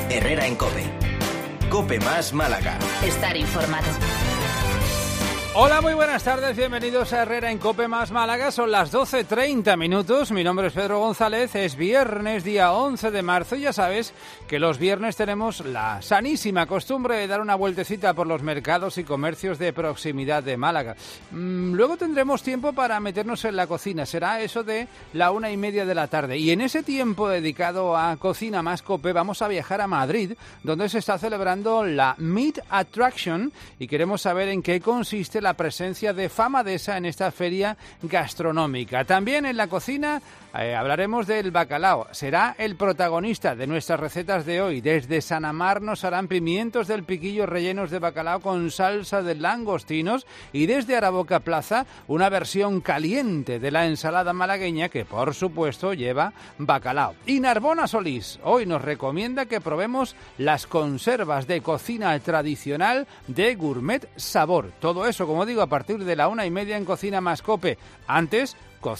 Herrera en COPE. COPE más Málaga. Estar informado. Hola, muy buenas tardes, bienvenidos a Herrera en COPE más Málaga, son las 12:30 minutos, mi nombre es Pedro González, es viernes, día 11 de marzo y ya sabes que los viernes tenemos la sanísima costumbre de dar una vueltecita por los mercados y comercios de proximidad de Málaga. Luego tendremos tiempo para meternos en la cocina, será eso de la 1:30 de la tarde y en ese tiempo dedicado a Cocina más COPE vamos a viajar a Madrid, donde se está celebrando la Meat Attraction y queremos saber en qué consiste la presencia de Famadesa en esta feria gastronómica. También en la cocina hablaremos del bacalao. Será el protagonista de nuestras recetas de hoy. Desde San Amar nos harán pimientos del Piquillo rellenos de bacalao con salsa de langostinos y desde Araboca Plaza una versión caliente de la ensalada malagueña que por supuesto lleva bacalao. Y Narbona Solís hoy nos recomienda que probemos las conservas de cocina tradicional de Gourmet Sabor. Todo eso, como digo, a partir de la 1:30 en Cocina más COPE. Antes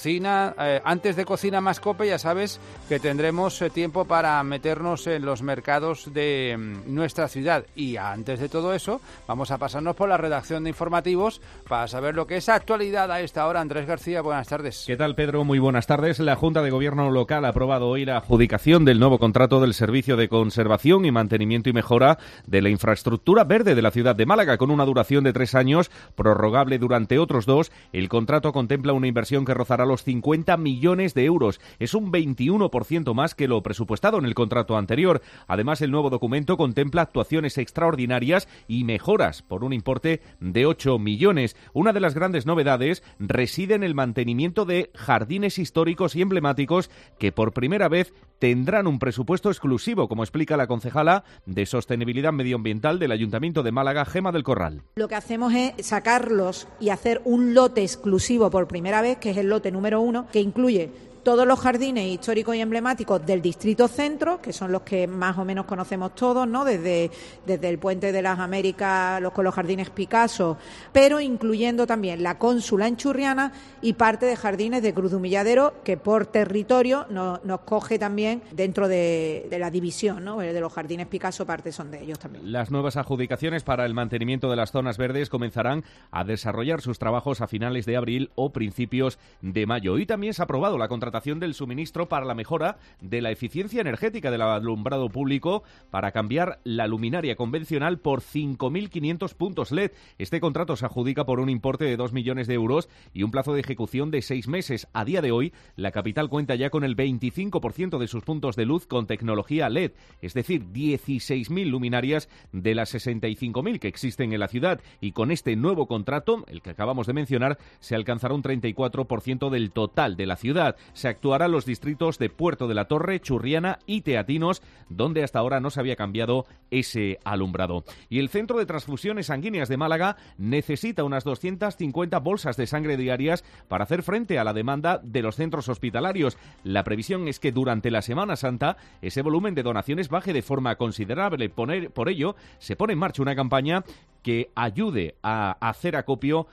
de Cocina más COPE ya sabes que tendremos tiempo para meternos en los mercados de nuestra ciudad y antes de todo eso vamos a pasarnos por la redacción de informativos para saber lo que es actualidad a esta hora. Andrés García, buenas tardes. ¿Qué tal, Pedro? Muy buenas tardes. La Junta de Gobierno local ha aprobado hoy la adjudicación del nuevo contrato del Servicio de Conservación y Mantenimiento y Mejora de la Infraestructura Verde de la ciudad de Málaga con una duración de 3 años, prorrogable durante otros 2. El contrato contempla una inversión que rozará los 50 millones de euros. Es un 21% más que lo presupuestado en el contrato anterior. Además, el nuevo documento contempla actuaciones extraordinarias y mejoras por un importe de 8 millones. Una de las grandes novedades reside en el mantenimiento de jardines históricos y emblemáticos que por primera vez tendrán un presupuesto exclusivo, como explica la concejala de Sostenibilidad Medioambiental del Ayuntamiento de Málaga, Gema del Corral. Lo que hacemos es sacarlos y hacer un lote exclusivo por primera vez, que es el lote número 1, que incluye todos los jardines históricos y emblemáticos del Distrito Centro, que son los que más o menos conocemos todos, ¿no? Desde el Puente de las Américas, con los jardines Picasso, pero incluyendo también la Cónsula en Churriana y parte de jardines de Cruz de Humilladero, que por territorio nos coge también dentro de la división, ¿no? De los jardines Picasso, parte son de ellos también. Las nuevas adjudicaciones para el mantenimiento de las zonas verdes comenzarán a desarrollar sus trabajos a finales de abril o principios de mayo. Y también se ha aprobado la contratación del suministro para la mejora de la eficiencia energética del alumbrado público para cambiar la luminaria convencional por 5.500 puntos LED. Este contrato se adjudica por un importe de 2 millones de euros y un plazo de ejecución de 6 meses. A día de hoy, la capital cuenta ya con el 25% de sus puntos de luz con tecnología LED, es decir, 16.000 luminarias de las 65.000 que existen en la ciudad. Y con este nuevo contrato, el que acabamos de mencionar, se alcanzará un 34% del total de la ciudad. Se actuará en los distritos de Puerto de la Torre, Churriana y Teatinos, donde hasta ahora no se había cambiado ese alumbrado. Y el Centro de Transfusiones Sanguíneas de Málaga necesita unas 250 bolsas de sangre diarias para hacer frente a la demanda de los centros hospitalarios. La previsión es que durante la Semana Santa ese volumen de donaciones baje de forma considerable. Por ello, se pone en marcha una campaña que ayude a hacer acopio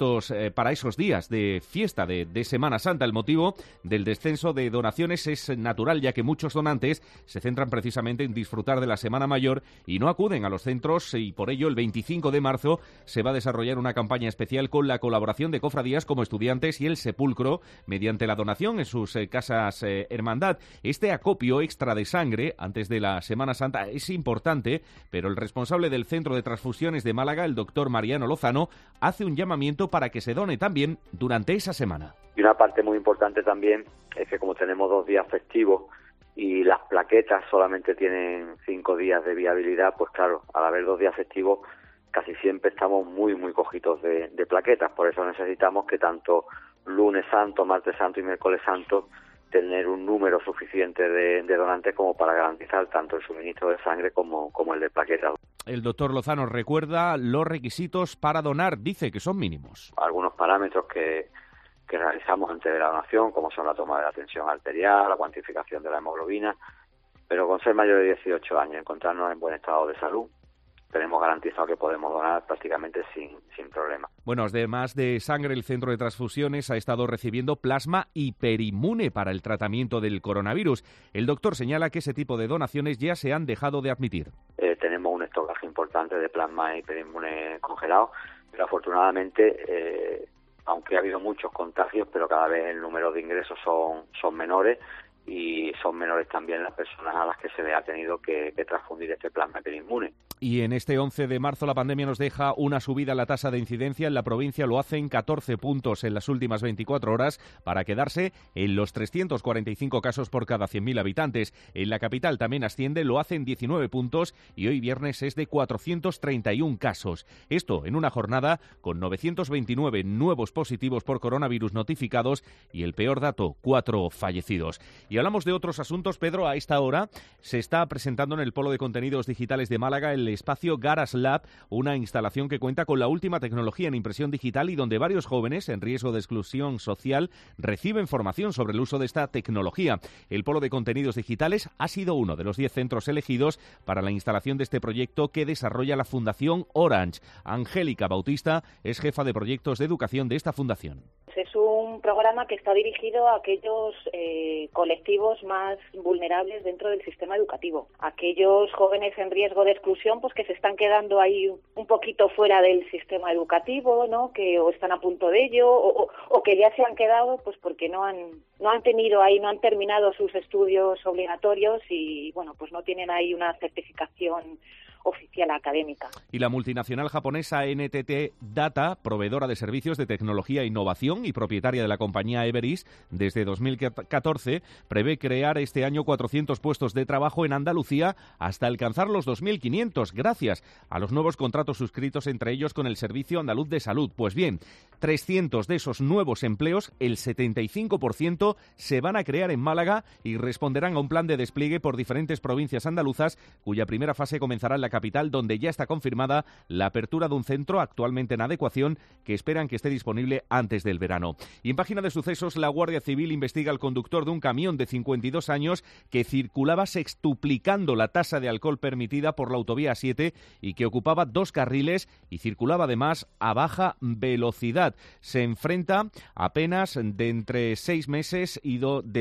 para esos días de fiesta de Semana Santa. El motivo del descenso de donaciones es natural, ya que muchos donantes se centran precisamente en disfrutar de la Semana Mayor y no acuden a los centros, y por ello el 25 de marzo se va a desarrollar una campaña especial con la colaboración de cofradías como Estudiantes y El Sepulcro mediante la donación en sus casas hermandad. Este acopio extra de sangre antes de la Semana Santa es importante, pero el responsable del Centro de Transfusiones de Málaga, el doctor Mariano Lozano, hace un llamamiento para que se done también durante esa semana. Y una parte muy importante también es que como tenemos 2 días festivos y las plaquetas solamente tienen 5 días de viabilidad, pues claro, al haber 2 días festivos casi siempre estamos muy cogidos de plaquetas. Por eso necesitamos que tanto lunes santo, martes santo y miércoles santo tener un número suficiente de donantes como para garantizar tanto el suministro de sangre como el de plaquetas. El doctor Lozano recuerda los requisitos para donar, dice que son mínimos. Algunos parámetros que realizamos antes de la donación, como son la toma de la tensión arterial, la cuantificación de la hemoglobina, pero con ser mayor de 18 años, encontrarnos en buen estado de salud tenemos garantizado que podemos donar prácticamente sin problema. Bueno, además de sangre, el Centro de Transfusiones ha estado recibiendo plasma hiperinmune para el tratamiento del coronavirus. El doctor señala que ese tipo de donaciones ya se han dejado de admitir. Tenemos un estocaje importante de plasma hiperinmune congelado, pero afortunadamente, aunque ha habido muchos contagios, pero cada vez el número de ingresos son menores, y son menores también las personas a las que se le ha tenido que transfundir este plasma hiperinmune. Y en este 11 de marzo la pandemia nos deja una subida en la tasa de incidencia. En la provincia lo hacen 14 puntos en las últimas 24 horas para quedarse en los 345 casos por cada 100.000 habitantes. En la capital también asciende, lo hacen 19 puntos y hoy viernes es de 431 casos. Esto en una jornada con 929 nuevos positivos por coronavirus notificados y el peor dato, 4 fallecidos. Y hablamos de otros asuntos, Pedro. A esta hora se está presentando en el Polo de Contenidos Digitales de Málaga el espacio Garas Lab, una instalación que cuenta con la última tecnología en impresión digital y donde varios jóvenes en riesgo de exclusión social reciben formación sobre el uso de esta tecnología. El Polo de Contenidos Digitales ha sido uno de los 10 centros elegidos para la instalación de este proyecto que desarrolla la Fundación Orange. Angélica Bautista es jefa de proyectos de educación de esta fundación. Es un programa que está dirigido a aquellos colectivos más vulnerables dentro del sistema educativo, aquellos jóvenes en riesgo de exclusión, pues que se están quedando ahí un poquito fuera del sistema educativo, ¿no? Que o están a punto de ello o que ya se han quedado pues porque no han terminado sus estudios obligatorios y bueno, pues no tienen ahí una certificación oficial académica. Y la multinacional japonesa NTT Data, proveedora de servicios de tecnología e innovación y propietaria de la compañía Everis desde 2014, prevé crear este año 400 puestos de trabajo en Andalucía hasta alcanzar los 2.500 gracias a los nuevos contratos suscritos entre ellos con el Servicio Andaluz de Salud. Pues bien, 300 de esos nuevos empleos, el 75%, se van a crear en Málaga y responderán a un plan de despliegue por diferentes provincias andaluzas, cuya primera fase comenzará en la capital, donde ya está confirmada la apertura de un centro actualmente en adecuación que esperan que esté disponible antes del verano. Y en página de sucesos, la Guardia Civil investiga al conductor de un camión de 52 años que circulaba sextuplicando la tasa de alcohol permitida por la autovía 7 y que ocupaba 2 carriles y circulaba además a baja velocidad. Se enfrenta a penas de entre 6 meses y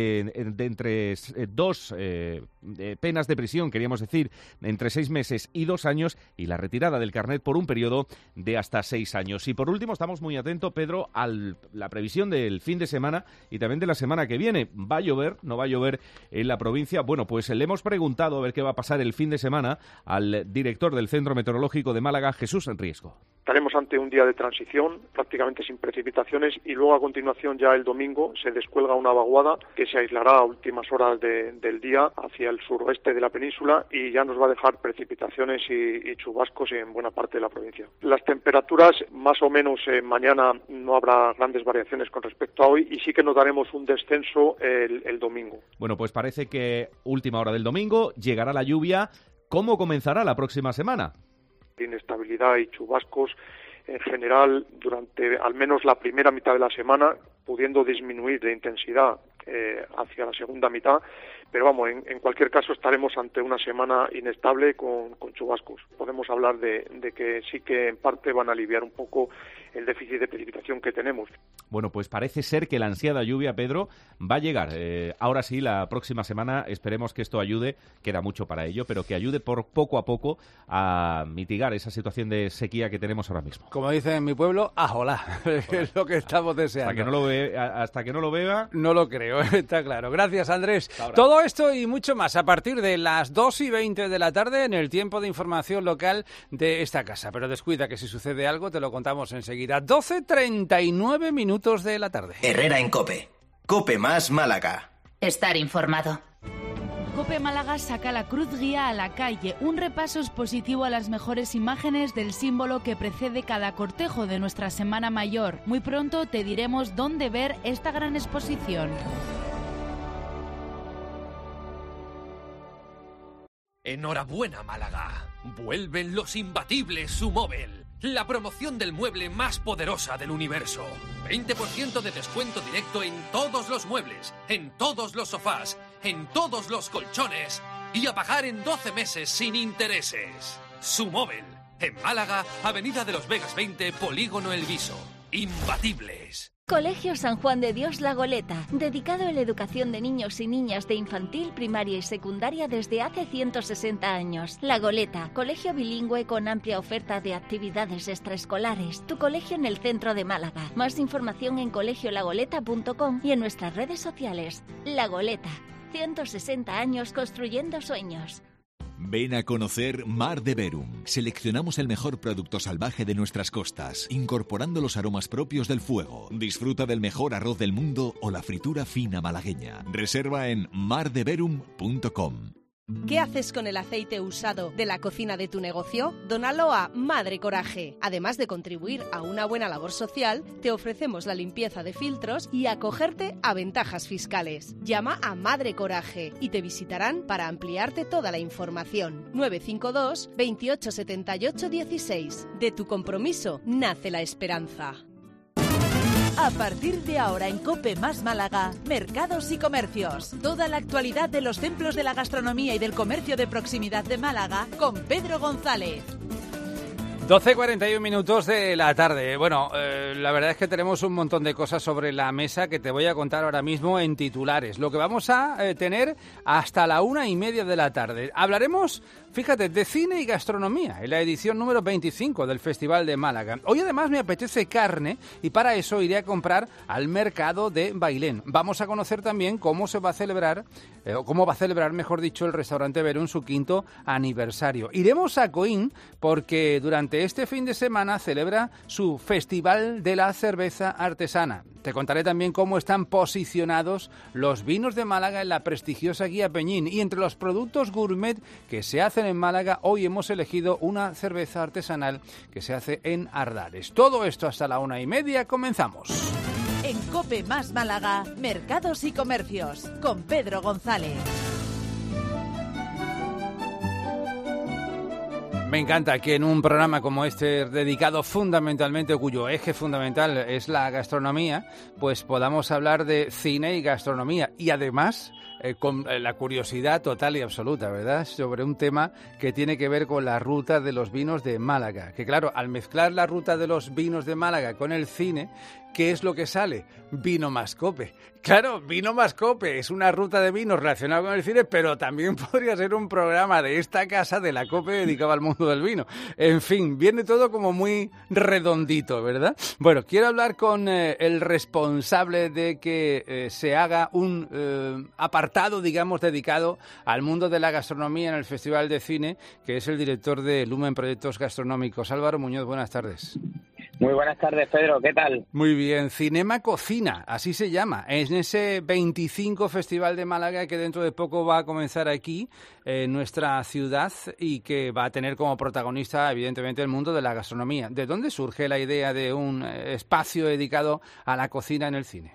penas de prisión, queríamos decir, entre 6 meses y 2 años y la retirada del carnet por un periodo de hasta 6 años. Y por último, estamos muy atentos, Pedro, a la previsión del fin de semana y también de la semana que viene. ¿Va a llover? ¿No va a llover en la provincia? Bueno, pues le hemos preguntado a ver qué va a pasar el fin de semana al director del Centro Meteorológico de Málaga, Jesús Riesgo. Estaremos ante un día de transición, prácticamente sin precipitaciones, y luego a continuación ya el domingo se descuelga una vaguada que se aislará a últimas horas del día hacia el suroeste de la península y ya nos va a dejar precipitaciones y chubascos en buena parte de la provincia. Las temperaturas, más o menos mañana no habrá grandes variaciones con respecto a hoy y sí que notaremos un descenso el domingo. Bueno, pues parece que última hora del domingo llegará la lluvia. ¿Cómo comenzará la próxima semana? Inestabilidad y chubascos en general durante al menos la primera mitad de la semana, pudiendo disminuir de intensidad hacia la segunda mitad, pero vamos, en cualquier caso estaremos ante una semana inestable con chubascos. Podemos hablar de que sí que en parte van a aliviar un poco el déficit de precipitación que tenemos. Bueno, pues parece ser que la ansiada lluvia, Pedro, va a llegar. Ahora sí, la próxima semana esperemos que esto ayude, queda mucho para ello, pero que ayude por poco a poco a mitigar esa situación de sequía que tenemos ahora mismo. Como dicen en mi pueblo, ¡ajolá! Es lo que estamos deseando. Hasta que no lo vea... No lo creo, está claro. Gracias, Andrés. Todo esto y mucho más a partir de las 2:20 de la tarde en el tiempo de información local de esta casa. Pero descuida que si sucede algo te lo contamos enseguida. 12:39 minutos de la tarde. Herrera en COPE. COPE más Málaga. Estar informado. COPE Málaga saca la cruz guía a la calle, un repaso expositivo a las mejores imágenes del símbolo que precede cada cortejo de nuestra Semana Mayor. Muy pronto te diremos dónde ver esta gran exposición. Enhorabuena, Málaga. Vuelven los imbatibles Sumóvel, la promoción del mueble más poderosa del universo. 20% de descuento directo en todos los muebles, en todos los sofás, en todos los colchones y a pagar en 12 meses sin intereses. Sumóvel, En Málaga, Avenida de los Vegas 20, Polígono El Viso. Imbatibles. Colegio San Juan de Dios La Goleta, dedicado a la educación de niños y niñas de infantil, primaria y secundaria desde hace 160 años. La Goleta, colegio bilingüe con amplia oferta de actividades extraescolares. Tu colegio en el centro de Málaga. Más información en colegiolagoleta.com y en nuestras redes sociales. La Goleta, 160 años construyendo sueños. Ven a conocer Mar de Verum. Seleccionamos el mejor producto salvaje de nuestras costas, incorporando los aromas propios del fuego. Disfruta del mejor arroz del mundo o la fritura fina malagueña. Reserva en mardeverum.com. ¿Qué haces con el aceite usado de la cocina de tu negocio? Dónalo a Madre Coraje. Además de contribuir a una buena labor social, te ofrecemos la limpieza de filtros y acogerte a ventajas fiscales. Llama a Madre Coraje y te visitarán para ampliarte toda la información. 952 28 78 16. De tu compromiso nace la esperanza. A partir de ahora en COPE más Málaga, Mercados y Comercios. Toda la actualidad de los templos de la gastronomía y del comercio de proximidad de Málaga con Pedro González. 12:41 minutos de la tarde. Bueno, la verdad es que tenemos un montón de cosas sobre la mesa que te voy a contar ahora mismo en titulares. Lo que vamos a tener hasta la 1:30 de la tarde. Hablaremos, fíjate, de cine y gastronomía en la edición número 25 del Festival de Málaga. Hoy además me apetece carne y para eso iré a comprar al mercado de Bailén. Vamos a conocer también cómo va a celebrar, mejor dicho, el restaurante Verún su 5º aniversario. Iremos a Coín porque durante este fin de semana celebra su Festival de la Cerveza Artesana. Te contaré también cómo están posicionados los vinos de Málaga en la prestigiosa Guía Peñín. Y entre los productos gourmet que se hacen en Málaga, hoy hemos elegido una cerveza artesanal que se hace en Ardares. Todo esto hasta la 1:30. Comenzamos. En COPE más Málaga, Mercados y Comercios, con Pedro González. Me encanta que en un programa como este, dedicado fundamentalmente, o cuyo eje fundamental es la gastronomía, pues podamos hablar de cine y gastronomía. Y además, con la curiosidad total y absoluta, ¿verdad?, sobre un tema que tiene que ver con la ruta de los vinos de Málaga. Que claro, al mezclar la ruta de los vinos de Málaga con el cine, ¿qué es lo que sale? Vino más Cope. Claro, Vino más Cope es una ruta de vinos relacionada con el cine, pero también podría ser un programa de esta casa, de la Cope, dedicado al mundo del vino. En fin, viene todo como muy redondito, ¿verdad? Bueno, quiero hablar con el responsable de que se haga un apartado, digamos, dedicado al mundo de la gastronomía en el Festival de Cine, que es el director de Lumen Proyectos Gastronómicos. Álvaro Muñoz, buenas tardes. Muy buenas tardes, Pedro. ¿Qué tal? Muy bien. Cinema Cocina, así se llama. Es en ese 25 Festival de Málaga que dentro de poco va a comenzar aquí, en nuestra ciudad, y que va a tener como protagonista, evidentemente, el mundo de la gastronomía. ¿De dónde surge la idea de un espacio dedicado a la cocina en el cine?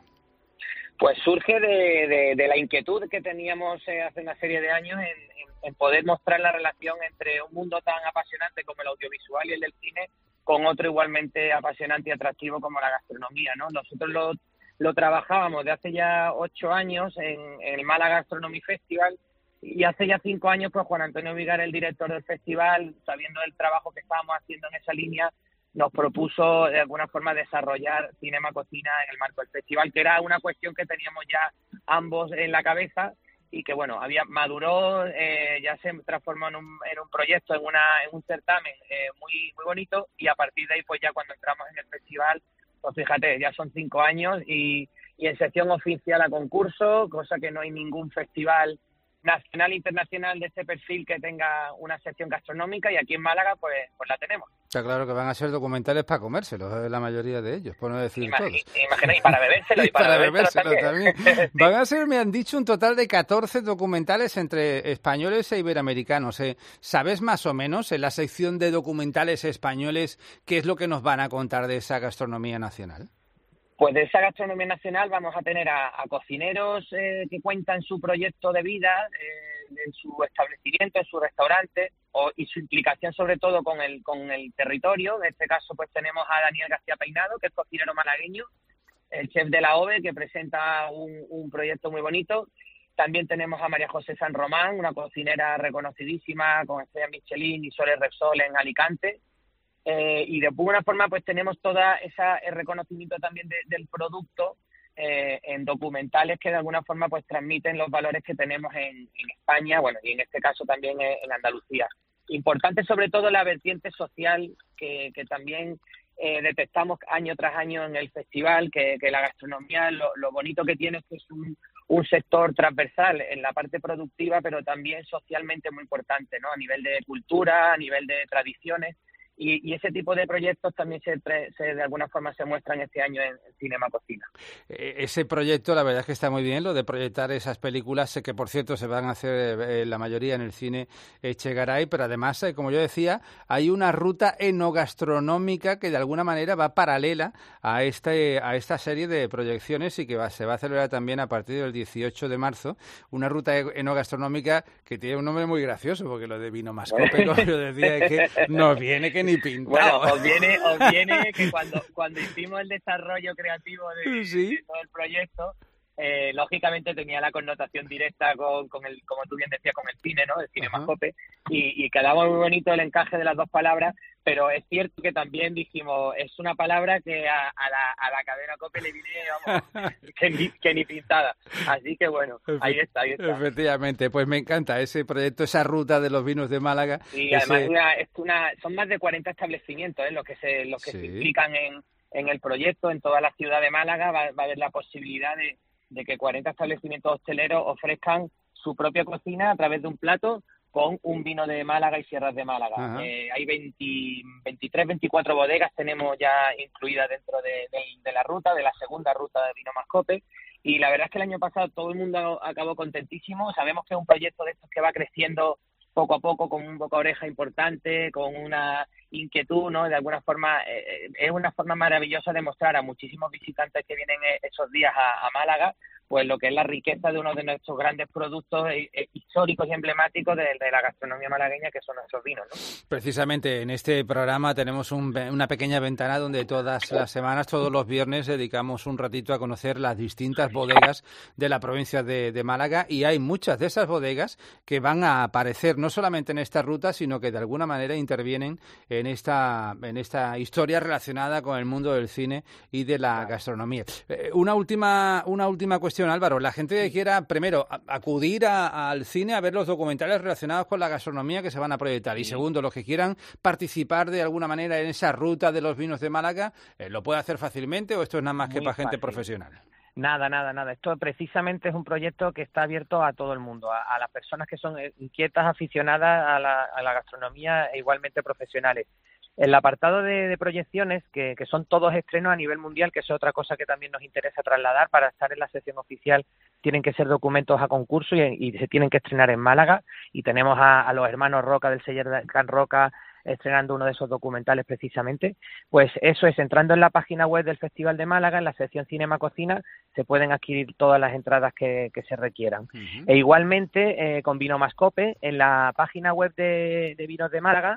Pues surge de la inquietud que teníamos hace una serie de años en poder mostrar la relación entre un mundo tan apasionante como el audiovisual y el del cine con otro igualmente apasionante y atractivo como la gastronomía, ¿no? Nosotros lo trabajábamos de hace ya 8 años en el Málaga Gastronomy Festival, y hace ya 5 años pues Juan Antonio Vigar, el director del festival, sabiendo del trabajo que estábamos haciendo en esa línea, nos propuso de alguna forma desarrollar Cinema Cocina en el marco del festival, que era una cuestión que teníamos ya ambos en la cabeza y que bueno, maduró, ya se transformó en un proyecto, en un certamen muy muy bonito, y a partir de ahí pues ya cuando entramos en el festival, pues fíjate, ya son 5 años y en sección oficial a concurso, cosa que no hay ningún festival nacional e internacional de este perfil que tenga una sección gastronómica, y aquí en Málaga pues la tenemos. Está claro que van a ser documentales para comérselos, la mayoría de ellos, por no decir todos. Imagina, y para bebérselo, y para bebérselo también. Van a ser, me han dicho, un total de 14 documentales entre españoles e iberoamericanos. ¿Sabes más o menos en la sección de documentales españoles qué es lo que nos van a contar de esa gastronomía nacional? Pues de esa gastronomía nacional vamos a tener a cocineros que cuentan su proyecto de vida, en su establecimiento, en su restaurante, y su implicación sobre todo con el territorio. En este caso pues tenemos a Daniel García Peinado, que es cocinero malagueño, el chef de la OVE, que presenta un proyecto muy bonito. También tenemos a María José San Román, una cocinera reconocidísima con estrella Michelin y Soles Repsol en Alicante, y de alguna forma pues tenemos toda el reconocimiento también del producto en documentales que de alguna forma pues transmiten los valores que tenemos en España, bueno, y en este caso también en Andalucía. Importante sobre todo la vertiente social que también detectamos año tras año en el festival, que la gastronomía, lo bonito que tiene es que es un sector transversal en la parte productiva, pero también socialmente muy importante, ¿no? A nivel de cultura, a nivel de tradiciones. Y ese tipo de proyectos también de alguna forma se muestran este año en Cinema Cocina. Ese proyecto, la verdad es que está muy bien, lo de proyectar esas películas, que por cierto se van a hacer la mayoría en el cine Echegaray, pero además, como yo decía, hay una ruta enogastronómica que de alguna manera va paralela a esta serie de proyecciones y que se va a celebrar también a partir del 18 de marzo, una ruta enogastronómica que tiene un nombre muy gracioso, porque lo de Vino Mascope, como yo decía, es que nos viene que ni pintado. Bueno, os viene que cuando hicimos el desarrollo creativo de todo el proyecto, lógicamente tenía la connotación directa con el, como tú bien decías, con el cine, ¿no? El cine Mascope, y quedaba muy bonito el encaje de las dos palabras, pero es cierto que también dijimos, es una palabra que a la cadena Cope le viene, vamos, que ni pintada. Así que bueno, ahí está. Efectivamente, pues me encanta ese proyecto, esa ruta de los vinos de Málaga. Y además son más de 40 establecimientos los que se implican en el proyecto, en toda la ciudad de Málaga. Va a haber la posibilidad de que 40 establecimientos hosteleros ofrezcan su propia cocina a través de un plato con un vino de Málaga y sierras de Málaga. Hay 23, 24 bodegas tenemos ya incluidas dentro de la ruta, de la segunda ruta de Vino Mascope, y la verdad es que el año pasado todo el mundo acabó contentísimo. Sabemos que es un proyecto de estos que va creciendo poco a poco, con un boca oreja importante, con una inquietud, ¿no? De alguna forma, es una forma maravillosa de mostrar a muchísimos visitantes que vienen esos días a Málaga, pues lo que es la riqueza de uno de nuestros grandes productos históricos y emblemáticos de la gastronomía malagueña, que son nuestros vinos, ¿no? Precisamente en este programa tenemos una pequeña ventana donde todas las semanas, todos los viernes, dedicamos un ratito a conocer las distintas bodegas de la provincia de Málaga, y hay muchas de esas bodegas que van a aparecer no solamente en esta ruta, sino que de alguna manera intervienen en esta historia relacionada con el mundo del cine y de la gastronomía. Una última cuestión, Álvaro. La gente que quiera, primero, acudir al cine a ver los documentales relacionados con la gastronomía que se van a proyectar. Y segundo, los que quieran participar de alguna manera en esa ruta de los vinos de Málaga, ¿lo puede hacer fácilmente o esto es nada más que para gente profesional? Nada. Esto precisamente es un proyecto que está abierto a todo el mundo, a las personas que son inquietas, aficionadas a la gastronomía e igualmente profesionales. El apartado de proyecciones, que son todos estrenos a nivel mundial, que es otra cosa que también nos interesa trasladar para estar en la sección oficial, tienen que ser documentos a concurso y se tienen que estrenar en Málaga, y tenemos a los hermanos Roca del Seller de Can Roca estrenando uno de esos documentales precisamente. Pues eso es, entrando en la página web del Festival de Málaga, en la sección Cinema Cocina, se pueden adquirir todas las entradas que se requieran. E igualmente, con Vino Mascope, en la página web de Vinos de Málaga,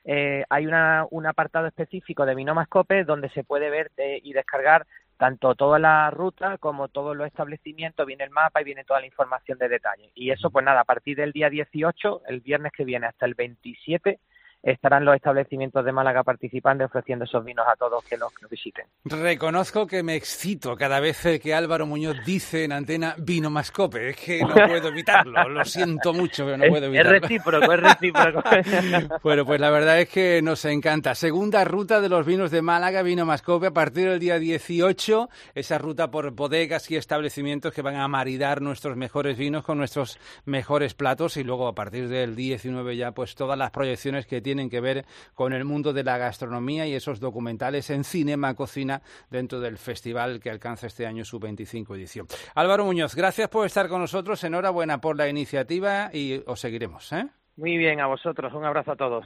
hay un apartado específico de Vino Mascope donde se puede ver y descargar tanto toda la ruta como todos los establecimientos, viene el mapa y viene toda la información de detalle. Y eso, pues nada, a partir del día 18, el viernes que viene, hasta el 27, estarán los establecimientos de Málaga participando y ofreciendo esos vinos a todos que los visiten. Reconozco que me excito cada vez que Álvaro Muñoz dice en antena Vino Mascope. Es que no puedo evitarlo. Lo siento mucho, pero no puedo evitarlo. Es recíproco. Bueno, pues la verdad es que nos encanta. Segunda ruta de los vinos de Málaga, Vino Mascope, a partir del día 18. Esa ruta por bodegas y establecimientos que van a maridar nuestros mejores vinos con nuestros mejores platos, y luego a partir del 19 ya pues todas las proyecciones que tienen que ver con el mundo de la gastronomía y esos documentales en Cinema Cocina dentro del festival que alcanza este año su 25 edición. Álvaro Muñoz, gracias por estar con nosotros, enhorabuena por la iniciativa y os seguiremos, ¿eh? Muy bien, a vosotros, un abrazo a todos.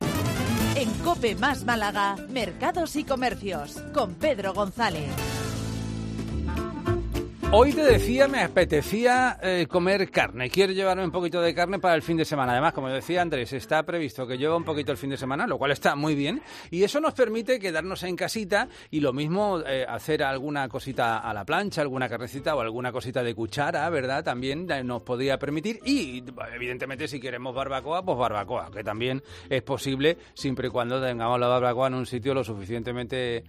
En COPE más Málaga, Mercados y Comercios, con Pedro González. Hoy te decía, me apetecía comer carne. Quiero llevarme un poquito de carne para el fin de semana. Además, como decía Andrés, está previsto que llueva un poquito el fin de semana, lo cual está muy bien. Y eso nos permite quedarnos en casita y lo mismo hacer alguna cosita a la plancha, alguna carnecita o alguna cosita de cuchara, ¿verdad? También nos podría permitir. Y, evidentemente, si queremos barbacoa, pues barbacoa, que también es posible siempre y cuando tengamos la barbacoa en un sitio lo suficientemente,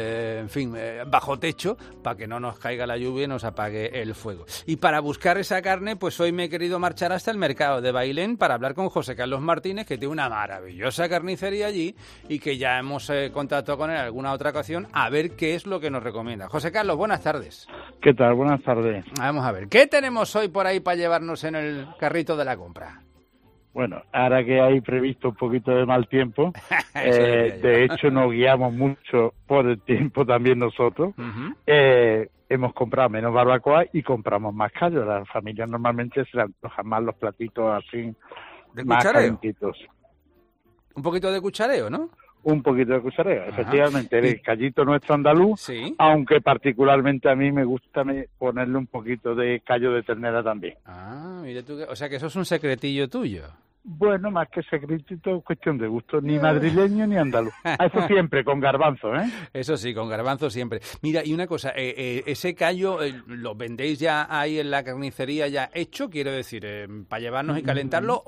bajo techo, para que no nos caiga la lluvia y nos apague el fuego. Y para buscar esa carne, pues hoy me he querido marchar hasta el mercado de Bailén para hablar con José Carlos Martínez, que tiene una maravillosa carnicería allí y que ya hemos contactado con él en alguna otra ocasión a ver qué es lo que nos recomienda. José Carlos, buenas tardes. ¿Qué tal? Buenas tardes. Vamos a ver, ¿qué tenemos hoy por ahí para llevarnos en el carrito de la compra? Bueno, ahora que hay previsto un poquito de mal tiempo, de hecho nos guiamos mucho por el tiempo también nosotros, hemos comprado menos barbacoa y compramos más callos. Las familias normalmente se le antojan más los platitos así, ¿de más cuchareo? calentitos. Un poquito de cuchareo, ¿no? Un poquito de cuchareo, efectivamente. El callito nuestro andaluz, sí, aunque particularmente a mí me gusta ponerle un poquito de callo de ternera también. Ah, mira tú, o sea que eso es un secretillo tuyo. Bueno, más que secretito, cuestión de gusto, ni madrileño ni andaluz. Eso siempre, con garbanzo, ¿eh? Eso sí, con garbanzo siempre. Mira, y una cosa, ese callo, ¿lo vendéis ya ahí en la carnicería ya hecho? Quiero decir, ¿para llevarnos y calentarlo?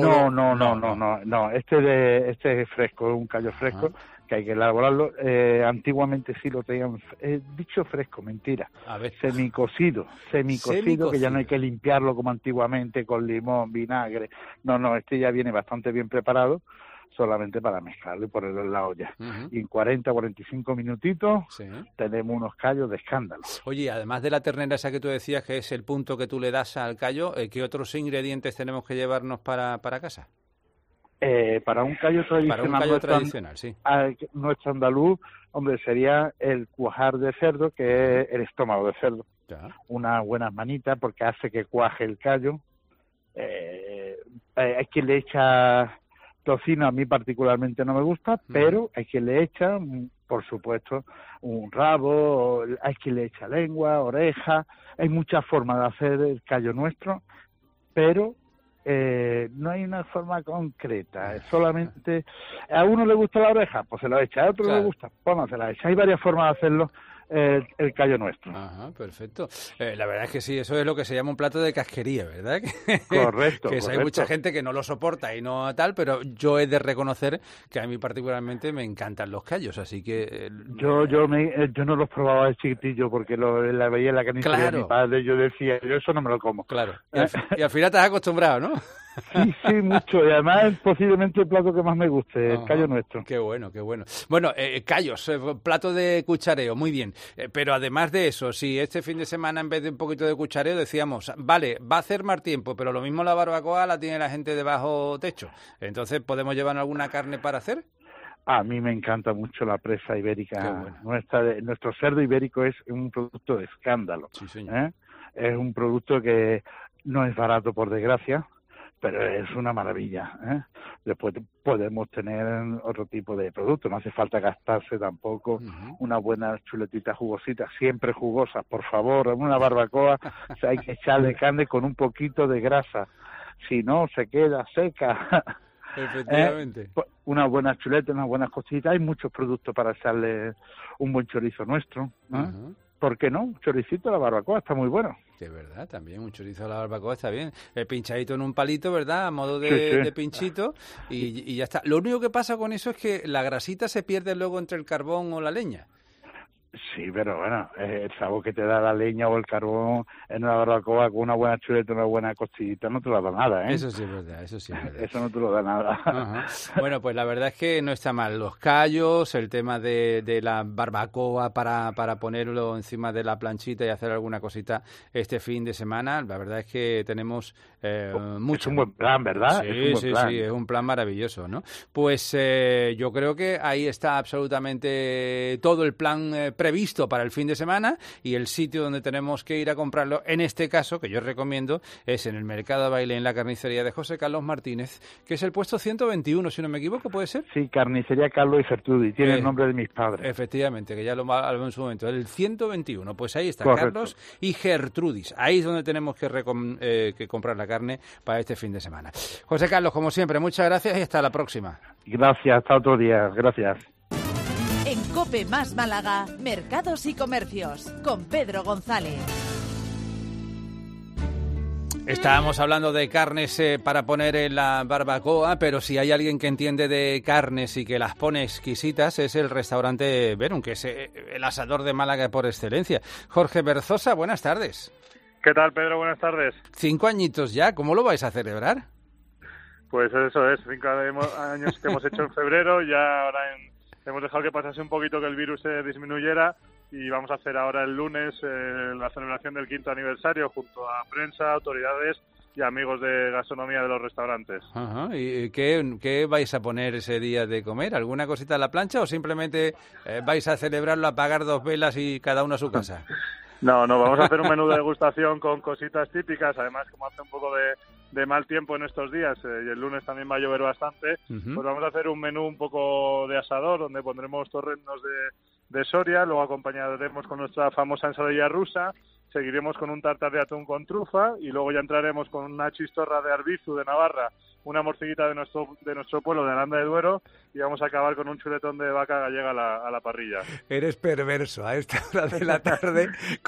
No, este es fresco, es un callo fresco. Que hay que elaborarlo. Antiguamente sí lo tenían, dicho fresco, mentira. A ver. Semicocido, que ya no hay que limpiarlo como antiguamente con limón, vinagre. No, este ya viene bastante bien preparado, solamente para mezclarlo y ponerlo en la olla. Y en 40-45 minutitos tenemos unos callos de escándalo. Oye, además de la ternera esa que tú decías, que es el punto que tú le das al callo, ¿qué otros ingredientes tenemos que llevarnos para casa? Para un callo tradicional, sí. Nuestro andaluz, hombre, sería el cuajar de cerdo, que es el estómago de cerdo. Ya. Unas buenas manitas, porque hace que cuaje el callo. Hay quien le echa tocino, a mí particularmente no me gusta, pero hay quien le echa, por supuesto, un rabo, hay quien le echa lengua, oreja. Hay muchas formas de hacer el callo nuestro, pero no hay una forma concreta, es solamente a uno le gusta la oreja, pues se la echa, a otro le gusta, pues no se la echa. Hay varias formas de hacerlo, el callo nuestro. Ajá, perfecto. La verdad es que sí, eso es lo que se llama un plato de casquería, ¿verdad? Correcto. Hay mucha gente que no lo soporta y no tal, pero yo he de reconocer que a mí particularmente me encantan los callos, así que... Yo no los probaba de chiquitillo porque la veía en la carnicería de mi padre, yo decía, yo eso no me lo como. Claro, y al final te has acostumbrado, ¿no? Sí, mucho, y además es posiblemente el plato que más me guste, el callo nuestro. Qué bueno, qué bueno. Bueno, callos, plato de cuchareo, muy bien, pero además de eso, si este fin de semana en vez de un poquito de cuchareo decíamos, vale, va a hacer más tiempo, pero lo mismo la barbacoa la tiene la gente de bajo techo, entonces ¿podemos llevar alguna carne para hacer? A mí me encanta mucho la presa ibérica. Nuestro cerdo ibérico es un producto de escándalo. Sí, señor. Es un producto que no es barato, por desgracia, pero es una maravilla. Después podemos tener otro tipo de productos, no hace falta gastarse tampoco. Unas buenas chuletitas jugositas, siempre jugosas, por favor. En una barbacoa hay que echarle carne con un poquito de grasa, si no se queda seca. Efectivamente. Unas buenas chuletas, unas buenas cositas. Hay muchos productos para echarle un buen chorizo nuestro, ¿por qué no? Un choricito a la barbacoa está muy bueno. De verdad, también un chorizo a la barbacoa está bien. Pinchadito en un palito, ¿verdad? A modo de pinchito y ya está. Lo único que pasa con eso es que la grasita se pierde luego entre el carbón o la leña. Sí, pero bueno, el sabor que te da la leña o el carbón en una barbacoa con una buena chuleta, una buena costillita, no te lo da nada, ¿eh? Eso sí es verdad, eso sí es verdad. Eso no te lo da nada. Ajá. Bueno, pues la verdad es que no está mal. Los callos, el tema de la barbacoa para ponerlo encima de la planchita y hacer alguna cosita este fin de semana, la verdad es que tenemos mucho. Es un buen plan, ¿verdad? Sí, es un plan maravilloso, ¿no? Pues yo creo que ahí está absolutamente todo el plan previsto para el fin de semana, y el sitio donde tenemos que ir a comprarlo, en este caso, que yo recomiendo, es en el Mercado de Baile, en la carnicería de José Carlos Martínez, que es el puesto 121, si no me equivoco, ¿puede ser? Sí, Carnicería Carlos y Gertrudis, tiene el nombre de mis padres. Efectivamente, que ya lo hablamos en su momento, el 121, pues ahí está. Correcto. Carlos y Gertrudis, ahí es donde tenemos que comprar la carne para este fin de semana. José Carlos, como siempre, muchas gracias y hasta la próxima. Gracias, hasta otro día, gracias. En COPE más Málaga, Mercados y Comercios, con Pedro González. Estábamos hablando de carnes para poner en la barbacoa, pero si hay alguien que entiende de carnes y que las pone exquisitas es el restaurante Verum, que es el asador de Málaga por excelencia. Jorge Berzosa, buenas tardes. ¿Qué tal, Pedro? Buenas tardes. 5 añitos ya, ¿cómo lo vais a celebrar? Pues eso es, 5 años que hemos hecho en febrero, ya ahora hemos dejado que pasase un poquito que el virus se disminuyera y vamos a hacer ahora el lunes la celebración del 5º aniversario junto a prensa, autoridades y amigos de gastronomía de los restaurantes. Ajá. ¿Y qué vais a poner ese día de comer? ¿Alguna cosita a la plancha o simplemente vais a celebrarlo, apagar 2 velas y cada uno a su casa? No, vamos a hacer un menú de degustación con cositas típicas, además como hace un poco de mal tiempo en estos días y el lunes también va a llover bastante, pues vamos a hacer un menú un poco de asador donde pondremos torrenos de Soria, luego acompañaremos con nuestra famosa ensaladilla rusa, seguiremos con un tartar de atún con trufa y luego ya entraremos con una chistorra de Arbizu de Navarra, una morcillita de nuestro pueblo de Aranda de Duero y vamos a acabar con un chuletón de vaca gallega a la parrilla. Eres perverso a esta hora de la tarde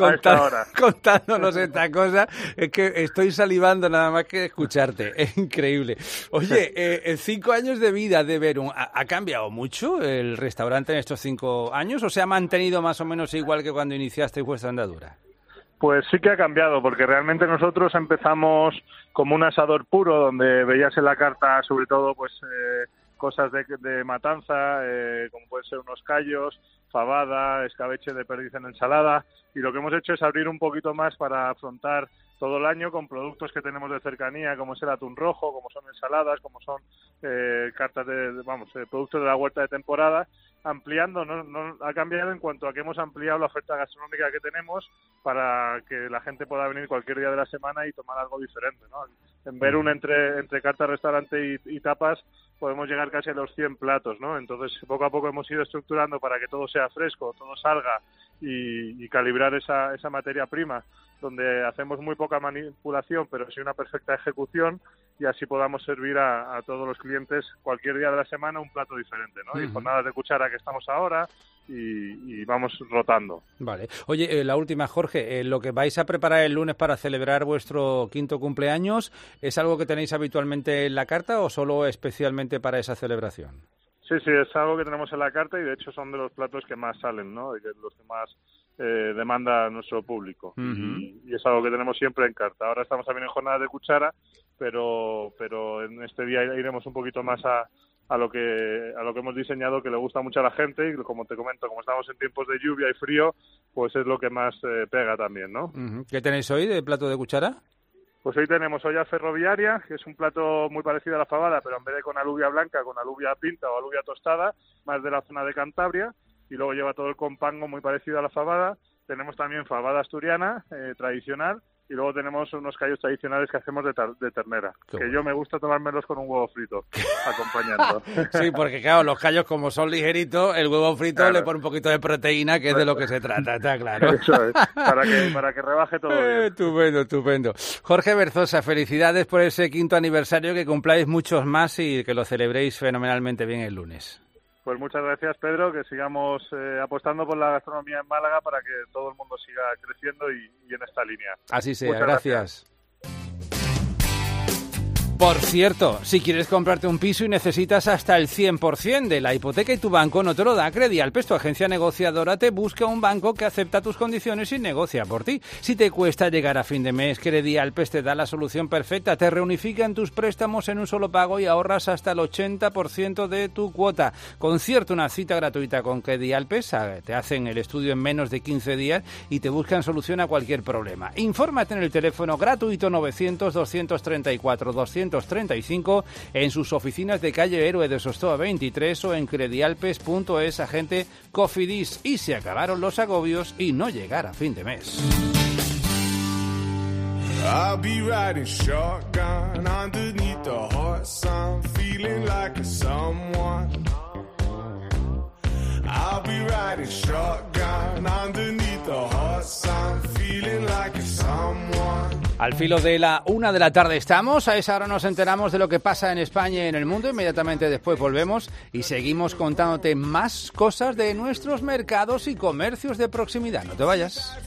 contándonos esta cosa. Es que estoy salivando nada más que escucharte. Es increíble. Oye, 5 años de vida de Verum, ¿ha cambiado mucho el restaurante en estos 5 años o se ha mantenido más o menos igual que cuando iniciasteis vuestra andadura? Pues sí que ha cambiado, porque realmente nosotros empezamos como un asador puro, donde veías en la carta sobre todo pues cosas de matanza, como pueden ser unos callos, fabada, escabeche de perdiz en ensalada, y lo que hemos hecho es abrir un poquito más para afrontar todo el año con productos que tenemos de cercanía, como es el atún rojo, como son ensaladas, como son cartas productos de la huerta de temporada, ampliando, no ha cambiado en cuanto a que hemos ampliado la oferta gastronómica que tenemos para que la gente pueda venir cualquier día de la semana y tomar algo diferente, ¿no? En Verum, entre carta, restaurante y tapas, podemos llegar casi a los 100 platos, ¿no? Entonces, poco a poco hemos ido estructurando para que todo sea fresco, todo salga y calibrar esa materia prima, donde hacemos muy poca manipulación, pero sí una perfecta ejecución, y así podamos servir a todos los clientes cualquier día de la semana un plato diferente, ¿no? Y jornadas de cuchara que estamos ahora y vamos rotando. Vale. Oye, la última, Jorge, lo que vais a preparar el lunes para celebrar vuestro 5º cumpleaños, ¿es algo que tenéis habitualmente en la carta o solo especialmente para esa celebración? Sí, es algo que tenemos en la carta y de hecho son de los platos que más salen, ¿no? Y de los que más demanda nuestro público. Y es algo que tenemos siempre en carta. Ahora estamos también en jornadas de cuchara, pero en este día iremos un poquito más a lo que hemos diseñado, que le gusta mucho a la gente, y como te comento, como estamos en tiempos de lluvia y frío, pues es lo que más pega también, ¿no? ¿Qué tenéis hoy de plato de cuchara? Pues hoy tenemos olla ferroviaria, que es un plato muy parecido a la fabada, pero en vez de con alubia blanca, con alubia pinta o alubia tostada, más de la zona de Cantabria, y luego lleva todo el compango muy parecido a la fabada. Tenemos también fabada asturiana, tradicional, y luego tenemos unos callos tradicionales que hacemos de ternera, que yo me gusta tomármelos con un huevo frito, acompañando. Sí, porque claro, los callos como son ligeritos, el huevo frito le pone un poquito de proteína, que es de lo que se trata, está claro. Eso es, para que rebaje todo bien. Estupendo. Jorge Berzosa, felicidades por ese 5º aniversario, que cumpláis muchos más y que lo celebréis fenomenalmente bien el lunes. Pues muchas gracias, Pedro, que sigamos apostando por la gastronomía en Málaga para que todo el mundo siga creciendo y en esta línea. Así sea, muchas gracias. Por cierto, si quieres comprarte un piso y necesitas hasta el 100% de la hipoteca y tu banco no te lo da, Credialpes, tu agencia negociadora, te busca un banco que acepta tus condiciones y negocia por ti. Si te cuesta llegar a fin de mes, Credialpes te da la solución perfecta, te reunifican tus préstamos en un solo pago y ahorras hasta el 80% de tu cuota. Concierta una cita gratuita con Credialpes, te hacen el estudio en menos de 15 días y te buscan solución a cualquier problema. Infórmate en el teléfono gratuito 900 234 234 935, en sus oficinas de calle Héroe de Sostoa 23 o en credialpes.es, agente Cofidis. Y se acabaron los agobios y no llegar a fin de mes. I'll be riding shotgun underneath the hot sun, feeling like a someone. I'll be riding shotgun underneath the hot sun, feeling like a someone. Al filo de la 1 de la tarde estamos, a esa hora nos enteramos de lo que pasa en España y en el mundo, inmediatamente después volvemos y seguimos contándote más cosas de nuestros mercados y comercios de proximidad. No te vayas.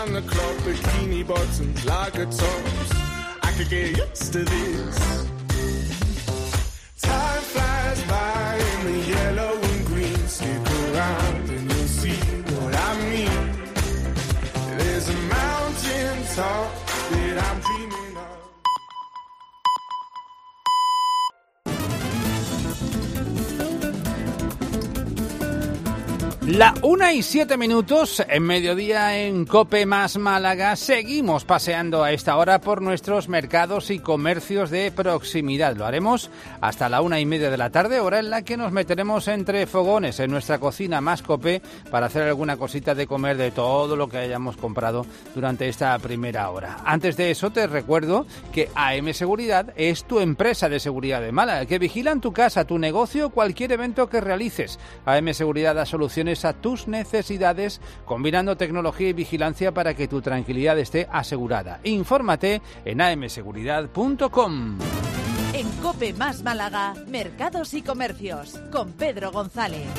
La 1:07, en mediodía en COPE más Málaga. Seguimos paseando a esta hora por nuestros mercados y comercios de proximidad. Lo haremos hasta la 1:30 de la tarde, hora en la que nos meteremos entre fogones en nuestra cocina más COPE para hacer alguna cosita de comer de todo lo que hayamos comprado durante esta primera hora. Antes de eso te recuerdo que AM Seguridad es tu empresa de seguridad de Málaga, que vigilan tu casa, tu negocio, cualquier evento que realices. AM Seguridad da soluciones a tus necesidades, combinando tecnología y vigilancia para que tu tranquilidad esté asegurada. Infórmate en amseguridad.com. En COPE más Málaga, mercados y comercios, con Pedro González.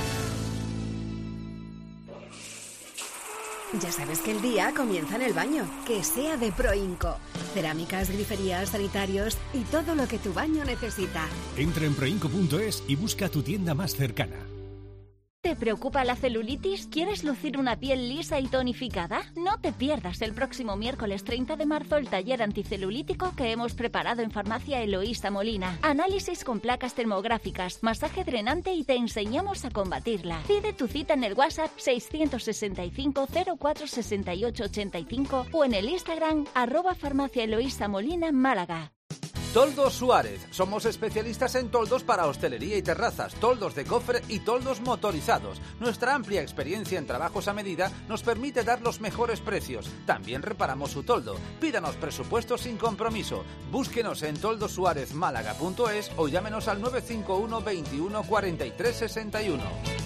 Ya sabes que el día comienza en el baño, que sea de Proinco. Cerámicas, griferías, sanitarios y todo lo que tu baño necesita. Entra en proinco.es y busca tu tienda más cercana. ¿Te preocupa la celulitis? ¿Quieres lucir una piel lisa y tonificada? No te pierdas el próximo miércoles 30 de marzo el taller anticelulítico que hemos preparado en Farmacia Eloísa Molina. Análisis con placas termográficas, masaje drenante y te enseñamos a combatirla. Pide tu cita en el WhatsApp 665 04 68 85 o en el Instagram @Farmacia Eloísa Molina Málaga. Toldos Suárez. Somos especialistas en toldos para hostelería y terrazas, toldos de cofre y toldos motorizados. Nuestra amplia experiencia en trabajos a medida nos permite dar los mejores precios. También reparamos su toldo. Pídanos presupuestos sin compromiso. Búsquenos en toldosuarezmálaga.es o llámenos al 951 21 43 61.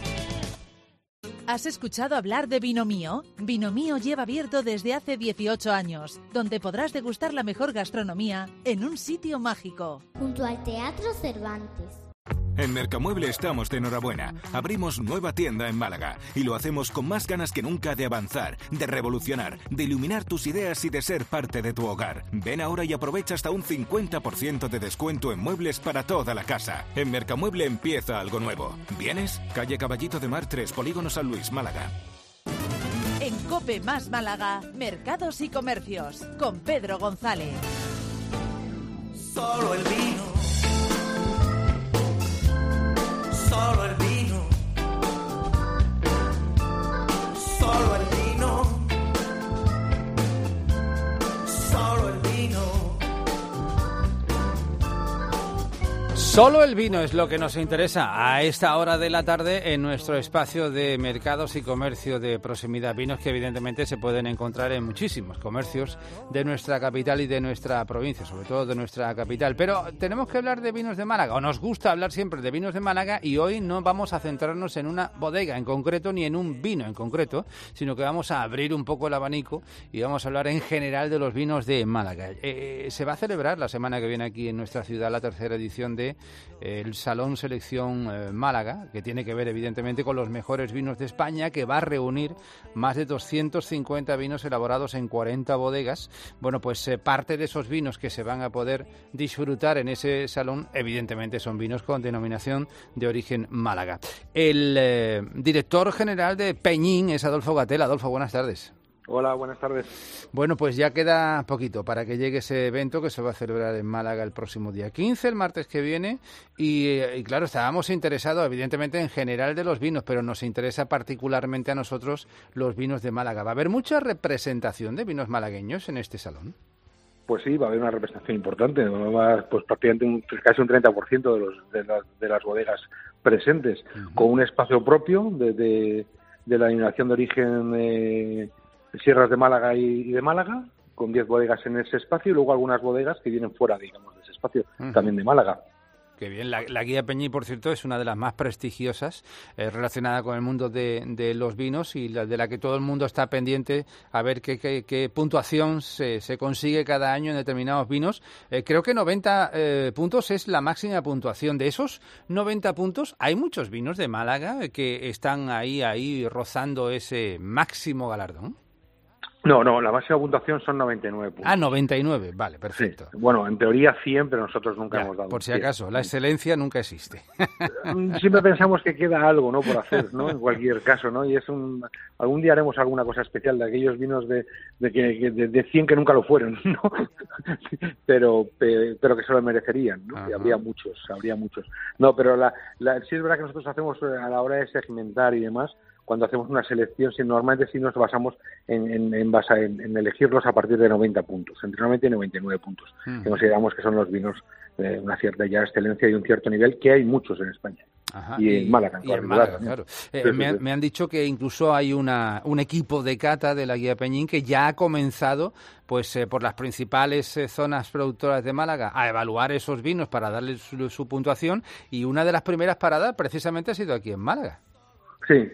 ¿Has escuchado hablar de Vino Mío? Vino Mío lleva abierto desde hace 18 años, donde podrás degustar la mejor gastronomía en un sitio mágico. Junto al Teatro Cervantes. En Mercamueble estamos de enhorabuena. Abrimos nueva tienda en Málaga y lo hacemos con más ganas que nunca de avanzar, de revolucionar, de iluminar tus ideas y de ser parte de tu hogar. Ven ahora y aprovecha hasta un 50% de descuento en muebles para toda la casa. En Mercamueble empieza algo nuevo. ¿Vienes? Calle Caballito de Mar 3, Polígono San Luis, Málaga. En COPE más Málaga, mercados y comercios, con Pedro González. Solo el vino. Solo el vino, solo el vino, solo el vino. Solo el vino es lo que nos interesa a esta hora de la tarde en nuestro espacio de mercados y comercio de proximidad. Vinos que evidentemente se pueden encontrar en muchísimos comercios de nuestra capital y de nuestra provincia, sobre todo de nuestra capital. Pero tenemos que hablar de vinos de Málaga, o nos gusta hablar siempre de vinos de Málaga, y hoy no vamos a centrarnos en una bodega en concreto ni en un vino en concreto, sino que vamos a abrir un poco el abanico y vamos a hablar en general de los vinos de Málaga. Se va a celebrar la semana que viene aquí en nuestra ciudad la tercera edición de el Salón Selección Málaga, que tiene que ver evidentemente con los mejores vinos de España, que va a reunir más de 250 vinos elaborados en 40 bodegas. Bueno, pues parte de esos vinos que se van a poder disfrutar en ese salón, evidentemente son vinos con denominación de origen Málaga. El director general de Peñín es Adolfo Gatell. Adolfo, buenas tardes. Hola, buenas tardes. Bueno, pues ya queda poquito para que llegue ese evento que se va a celebrar en Málaga el próximo día 15, el martes que viene, y claro, estábamos interesados evidentemente en general de los vinos, pero nos interesa particularmente a nosotros los vinos de Málaga. ¿Va a haber mucha representación de vinos malagueños en este salón? pues sí, va a haber una representación importante, pues prácticamente casi un 30% de las bodegas presentes, con un espacio propio de la denominación de origen Sierras de Málaga y de Málaga, con 10 bodegas en ese espacio, y luego algunas bodegas que vienen fuera, digamos, de ese espacio, también de Málaga. Qué bien. La guía Peñí, por cierto, es una de las más prestigiosas relacionada con el mundo de los vinos y de la que todo el mundo está pendiente a ver qué puntuación se consigue cada año en determinados vinos. Creo que 90 puntos es la máxima puntuación. De esos 90 puntos, hay muchos vinos de Málaga que están ahí rozando ese máximo galardón. No, la máxima puntuación son 99 puntos. 99, vale, perfecto. Sí. Bueno, en teoría 100, pero nosotros nunca hemos dado. Por si acaso, la excelencia nunca existe. Siempre pensamos que queda algo, ¿no?, por hacer, ¿no? En cualquier caso, ¿no? Y algún día haremos alguna cosa especial de aquellos vinos de 100 que nunca lo fueron, ¿no? pero que se lo merecerían, ¿no? Y habría muchos. No, pero sí es verdad que nosotros hacemos a la hora de segmentar y demás. Cuando hacemos una selección, normalmente sí nos basamos en elegirlos a partir de 90 puntos, entre 90 y 99 puntos, que consideramos que son los vinos de una cierta ya excelencia y un cierto nivel, que hay muchos en España. Y en Málaga, claro. Me han dicho que incluso hay un equipo de cata de la Guía Peñín que ya ha comenzado por las principales zonas productoras de Málaga a evaluar esos vinos para darles su puntuación, y una de las primeras paradas precisamente ha sido aquí en Málaga. Sí.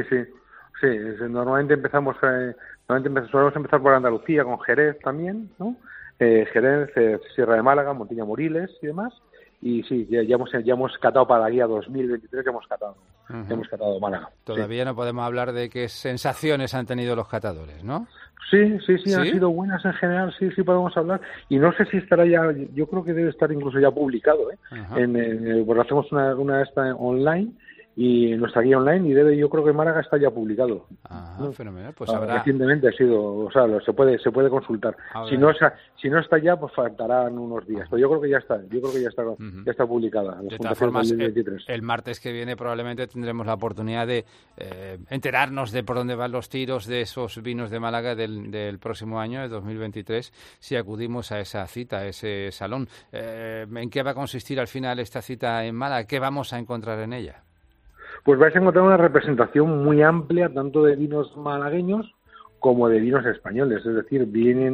Normalmente solemos empezar por Andalucía, con Jerez también, ¿no? Jerez, Sierra de Málaga, Montilla Moriles y demás. Y sí, ya hemos catado para la guía 2023, ya hemos catado Málaga. Todavía no podemos hablar de qué sensaciones han tenido los catadores, ¿no? Sí, han sido buenas en general, sí podemos hablar. Y no sé si estará ya, yo creo que debe estar incluso ya publicado, porque hacemos una esta online, y nuestra guía online, y yo creo que Málaga está ya publicado. Fenomenal. Pues habrá... Recientemente ha sido, se puede consultar. Si no está ya, pues faltarán unos días. Pero yo creo que ya está, ya está publicada. De todas formas, el martes que viene probablemente tendremos la oportunidad de enterarnos de por dónde van los tiros de esos vinos de Málaga del próximo año, de 2023, si acudimos a esa cita, a ese salón. ¿En qué va a consistir al final esta cita en Málaga? ¿Qué vamos a encontrar en ella? Pues vais a encontrar una representación muy amplia, tanto de vinos malagueños como de vinos españoles. Es decir,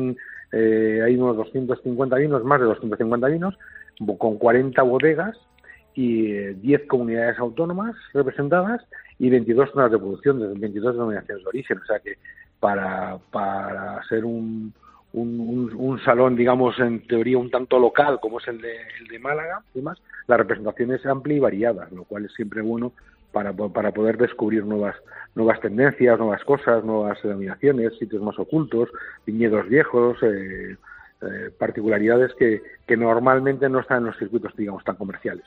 hay unos 250 vinos, más de 250 vinos, con 40 bodegas y 10 comunidades autónomas representadas y 22 zonas de producción, de 22 denominaciones de origen. O sea que para ser un salón, digamos, en teoría un tanto local, como es el de Málaga, además, la representación es amplia y variada, lo cual es siempre bueno para poder descubrir nuevas tendencias, nuevas cosas, nuevas denominaciones, sitios más ocultos, viñedos viejos, particularidades que normalmente no están en los circuitos, digamos, tan comerciales.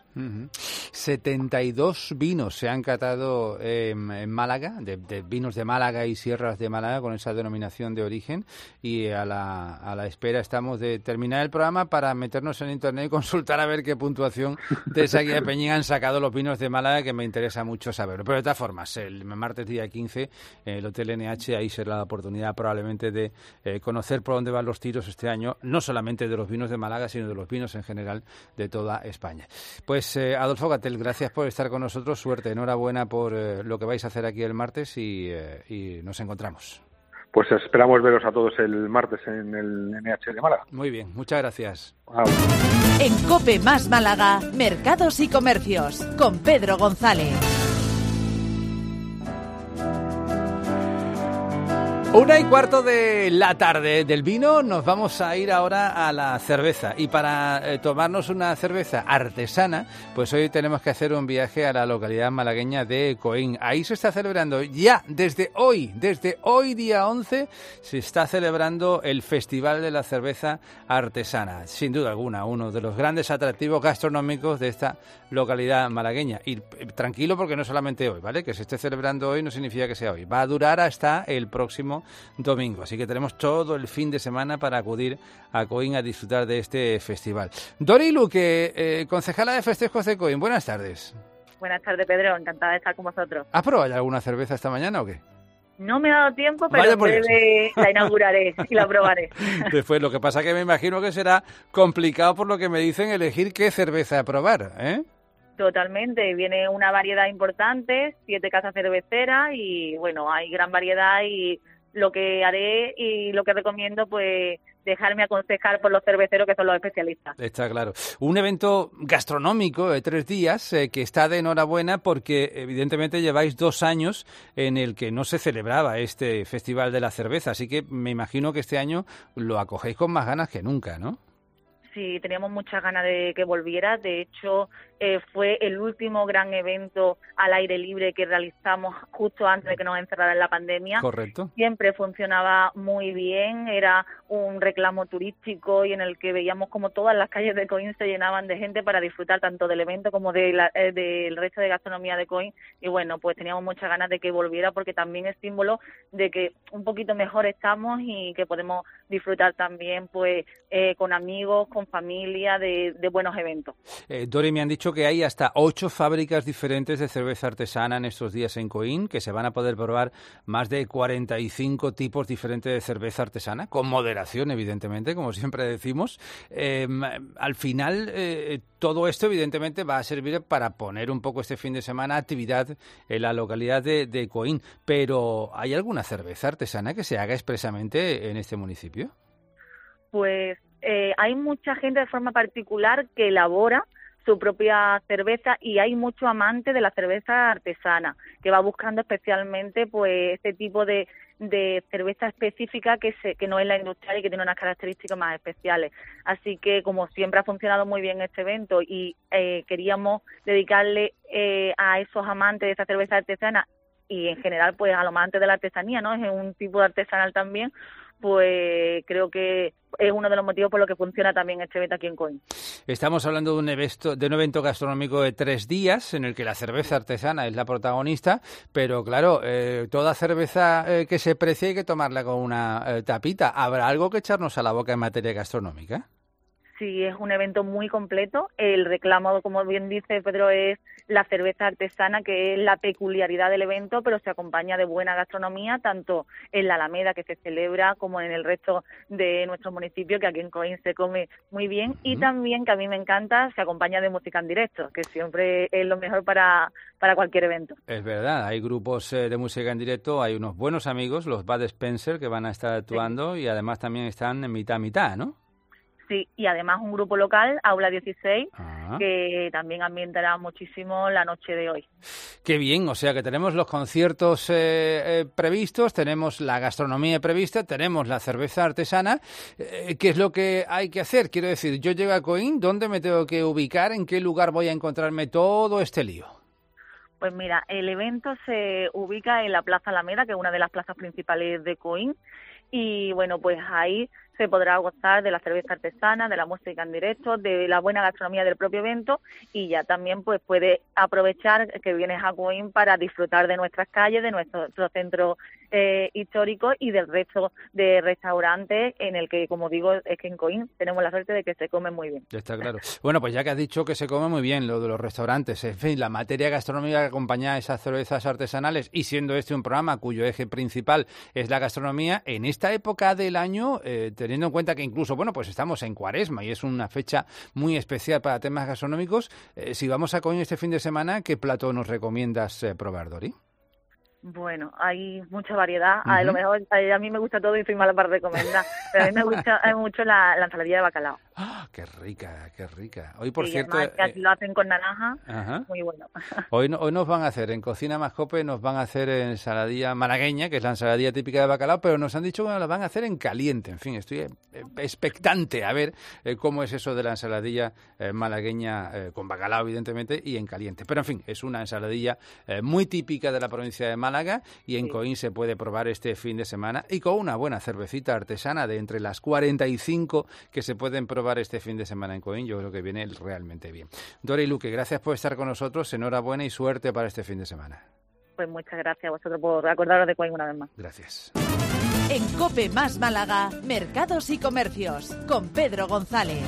72 vinos se han catado en Málaga, de vinos de Málaga y sierras de Málaga, con esa denominación de origen, y a la espera estamos de terminar el programa para meternos en internet y consultar a ver qué puntuación de esa guía Peñín han sacado los vinos de Málaga, que me interesa mucho saberlo. Pero de todas formas, el martes día 15, el Hotel NH, ahí será la oportunidad probablemente de conocer por dónde van los tiros este año, no solamente de los vinos de Málaga, sino de los vinos en general de toda España. Pues Adolfo Gatell, gracias por estar con nosotros, suerte, enhorabuena por lo que vais a hacer aquí el martes y nos encontramos. Pues esperamos veros a todos el martes en el NH de Málaga. Muy bien, muchas gracias. En COPE más Málaga, Mercados y Comercios, con Pedro González. 1:15 de la tarde del vino, nos vamos a ir ahora a la cerveza. Y para tomarnos una cerveza artesana, pues hoy tenemos que hacer un viaje a la localidad malagueña de Coín. Ahí se está celebrando ya, desde hoy día 11, se está celebrando el Festival de la Cerveza Artesana. Sin duda alguna, uno de los grandes atractivos gastronómicos de esta localidad malagueña. Y tranquilo, porque no solamente hoy, ¿vale? Que se esté celebrando hoy no significa que sea hoy. Va a durar hasta el próximo domingo, así que tenemos todo el fin de semana para acudir a Coín a disfrutar de este festival. Dori Luque, concejala de festejos de Coín, buenas tardes. Buenas tardes, Pedro, encantada de estar con vosotros. ¿Has probado alguna cerveza esta mañana o qué? No me ha dado tiempo, pero Vaya en por Dios. breve la inauguraré y la probaré. Después, lo que pasa que me imagino que será complicado por lo que me dicen elegir qué cerveza probar, ¿eh? Totalmente, viene una variedad importante, 7 casas cerveceras y bueno, hay gran variedad y lo que haré y lo que recomiendo pues dejarme aconsejar por los cerveceros que son los especialistas. Está claro. Un evento gastronómico de 3 días que está de enhorabuena porque evidentemente lleváis 2 años en el que no se celebraba este Festival de la Cerveza, así que me imagino que este año lo acogéis con más ganas que nunca, ¿no? Sí, teníamos muchas ganas de que volviera. De hecho, fue el último gran evento al aire libre que realizamos justo antes de que nos encerrara la pandemia. Correcto. Siempre funcionaba muy bien, era un reclamo turístico y en el que veíamos como todas las calles de Coín se llenaban de gente para disfrutar tanto del evento como del resto de gastronomía de Coín. Y bueno, pues teníamos muchas ganas de que volviera porque también es símbolo de que un poquito mejor estamos y que podemos disfrutar también pues con amigos, con familia, de buenos eventos. Dori, me han dicho que hay hasta 8 fábricas diferentes de cerveza artesana en estos días en Coín, que se van a poder probar más de 45 tipos diferentes de cerveza artesana, con moderación, evidentemente, como siempre decimos. Al final, todo esto, evidentemente, va a servir para poner un poco este fin de semana actividad en la localidad de Coín. Pero, ¿hay alguna cerveza artesana que se haga expresamente en este municipio? Pues hay mucha gente de forma particular que elabora su propia cerveza y hay mucho amante de la cerveza artesana que va buscando especialmente pues este tipo de cerveza específica que no es la industrial y que tiene unas características más especiales. Así que como siempre ha funcionado muy bien este evento y queríamos dedicarle a esos amantes de esa cerveza artesana y en general pues a los amantes de la artesanía, ¿no? Es un tipo de artesanal también, pues creo que es uno de los motivos por los que funciona también este evento aquí en Coín. Estamos hablando de un evento gastronómico de 3 días en el que la cerveza artesana es la protagonista, pero claro, toda cerveza que se precie hay que tomarla con una tapita. ¿Habrá algo que echarnos a la boca en materia gastronómica? Sí, es un evento muy completo. El reclamo, como bien dice Pedro, es la cerveza artesana, que es la peculiaridad del evento, pero se acompaña de buena gastronomía, tanto en la Alameda, que se celebra, como en el resto de nuestro municipio, que aquí en Coín se come muy bien. Y también, que a mí me encanta, se acompaña de música en directo, que siempre es lo mejor para cualquier evento. Es verdad, hay grupos de música en directo, hay unos buenos amigos, los Bud Spencer, que van a estar actuando, y además también están en mitad, ¿no? Sí, y además un grupo local, Aula 16, que también ambientará muchísimo la noche de hoy. Qué bien, o sea que tenemos los conciertos previstos, tenemos la gastronomía prevista, tenemos la cerveza artesana. ¿Qué es lo que hay que hacer? Quiero decir, yo llego a Coín, ¿dónde me tengo que ubicar? ¿En qué lugar voy a encontrarme todo este lío? Pues mira, el evento se ubica en la Plaza Alameda, que es una de las plazas principales de Coín, y bueno, pues ahí se podrá gozar de la cerveza artesana, de la música en directo, de la buena gastronomía del propio evento y ya también pues puede aprovechar que vienes a Coín para disfrutar de nuestras calles, de nuestro centro histórico y del resto de restaurantes en el que, como digo, es que en Coín tenemos la suerte de que se come muy bien. Está claro. Bueno, pues ya que has dicho que se come muy bien lo de los restaurantes, en fin, la materia gastronómica que acompaña a esas cervezas artesanales y siendo este un programa cuyo eje principal es la gastronomía, en esta época del año, teniendo en cuenta que incluso, bueno, pues estamos en Cuaresma y es una fecha muy especial para temas gastronómicos, si vamos a Coín este fin de semana, ¿qué plato nos recomiendas probar, Dori? Bueno, hay mucha variedad. A lo mejor a mí me gusta todo y soy mala para recomendar, pero a mí me gusta mucho la ensaladilla de bacalao. ¡Ah, qué rica, qué rica! Hoy, por sí, cierto... Además, que aquí lo hacen con naranja, muy bueno. Hoy nos van a hacer, en Cocina Más Cope, nos van a hacer ensaladilla malagueña, que es la ensaladilla típica de bacalao, pero nos han dicho que nos la van a hacer en caliente. En fin, estoy expectante a ver cómo es eso de la ensaladilla malagueña, con bacalao, evidentemente, y en caliente. Pero, en fin, es una ensaladilla muy típica de la provincia de Málaga y en Coín se puede probar este fin de semana y con una buena cervecita artesana de entre las 45 que se pueden probar este fin de semana en Coín, yo creo que viene realmente bien. Dori Luque, gracias por estar con nosotros, enhorabuena y suerte para este fin de semana. Pues muchas gracias a vosotros por acordaros de Coín una vez más. Gracias. En COPE más Málaga, Mercados y Comercios, con Pedro González.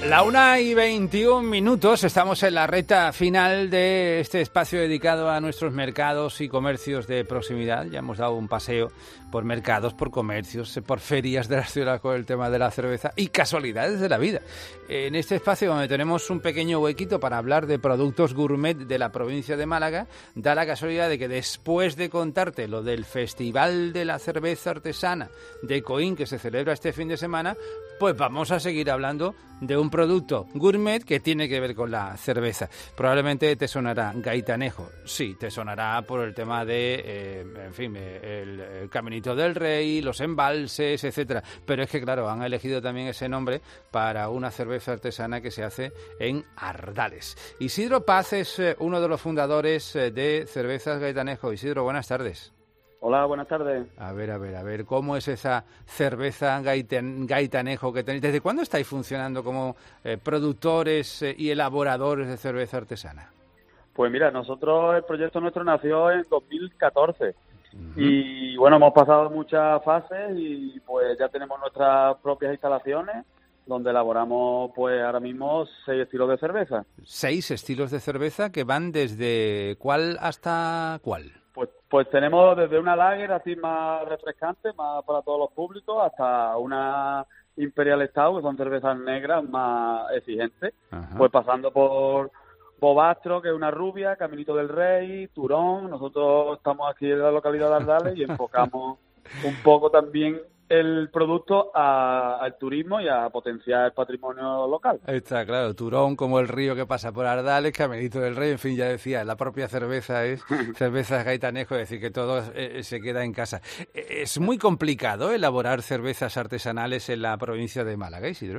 La 1:21, estamos en la recta final de este espacio dedicado a nuestros mercados y comercios de proximidad. Ya hemos dado un paseo por mercados, por comercios, por ferias de la ciudad con el tema de la cerveza y casualidades de la vida. En este espacio donde tenemos un pequeño huequito para hablar de productos gourmet de la provincia de Málaga, da la casualidad de que después de contarte lo del Festival de la Cerveza Artesana de Coín que se celebra este fin de semana, pues vamos a seguir hablando de un producto gourmet que tiene que ver con la cerveza. Probablemente te sonará Gaitanejo. Sí, te sonará por el tema de, el Caminito del Rey, los embalses, etcétera. Pero es que, claro, han elegido también ese nombre para una cerveza artesana que se hace en Ardales. Isidro Paz es uno de los fundadores de Cervezas Gaitanejo. Isidro, buenas tardes. Hola, buenas tardes. A ver, ¿cómo es esa cerveza Gaitanejo que tenéis? ¿Desde cuándo estáis funcionando como productores y elaboradores de cerveza artesana? Pues mira, el proyecto nuestro nació en 2014 y bueno, hemos pasado muchas fases y pues ya tenemos nuestras propias instalaciones donde elaboramos pues ahora mismo 6 estilos de cerveza. 6 estilos de cerveza que van desde ¿cuál hasta cuál? Pues tenemos desde una lager así más refrescante, más para todos los públicos, hasta una Imperial Stout, que son cervezas negras más exigentes. Ajá. Pues pasando por Bobastro, que es una rubia, Caminito del Rey, Turón. Nosotros estamos aquí en la localidad de Ardales y enfocamos un poco también el producto al turismo y a potenciar el patrimonio local. Está claro, Turón como el río que pasa por Ardales, Caminito del Rey, en fin, ya decía, la propia cerveza es cerveza Gaitanejo, es decir, que todo se queda en casa. ¿Es muy complicado elaborar cervezas artesanales en la provincia de Málaga, Isidro?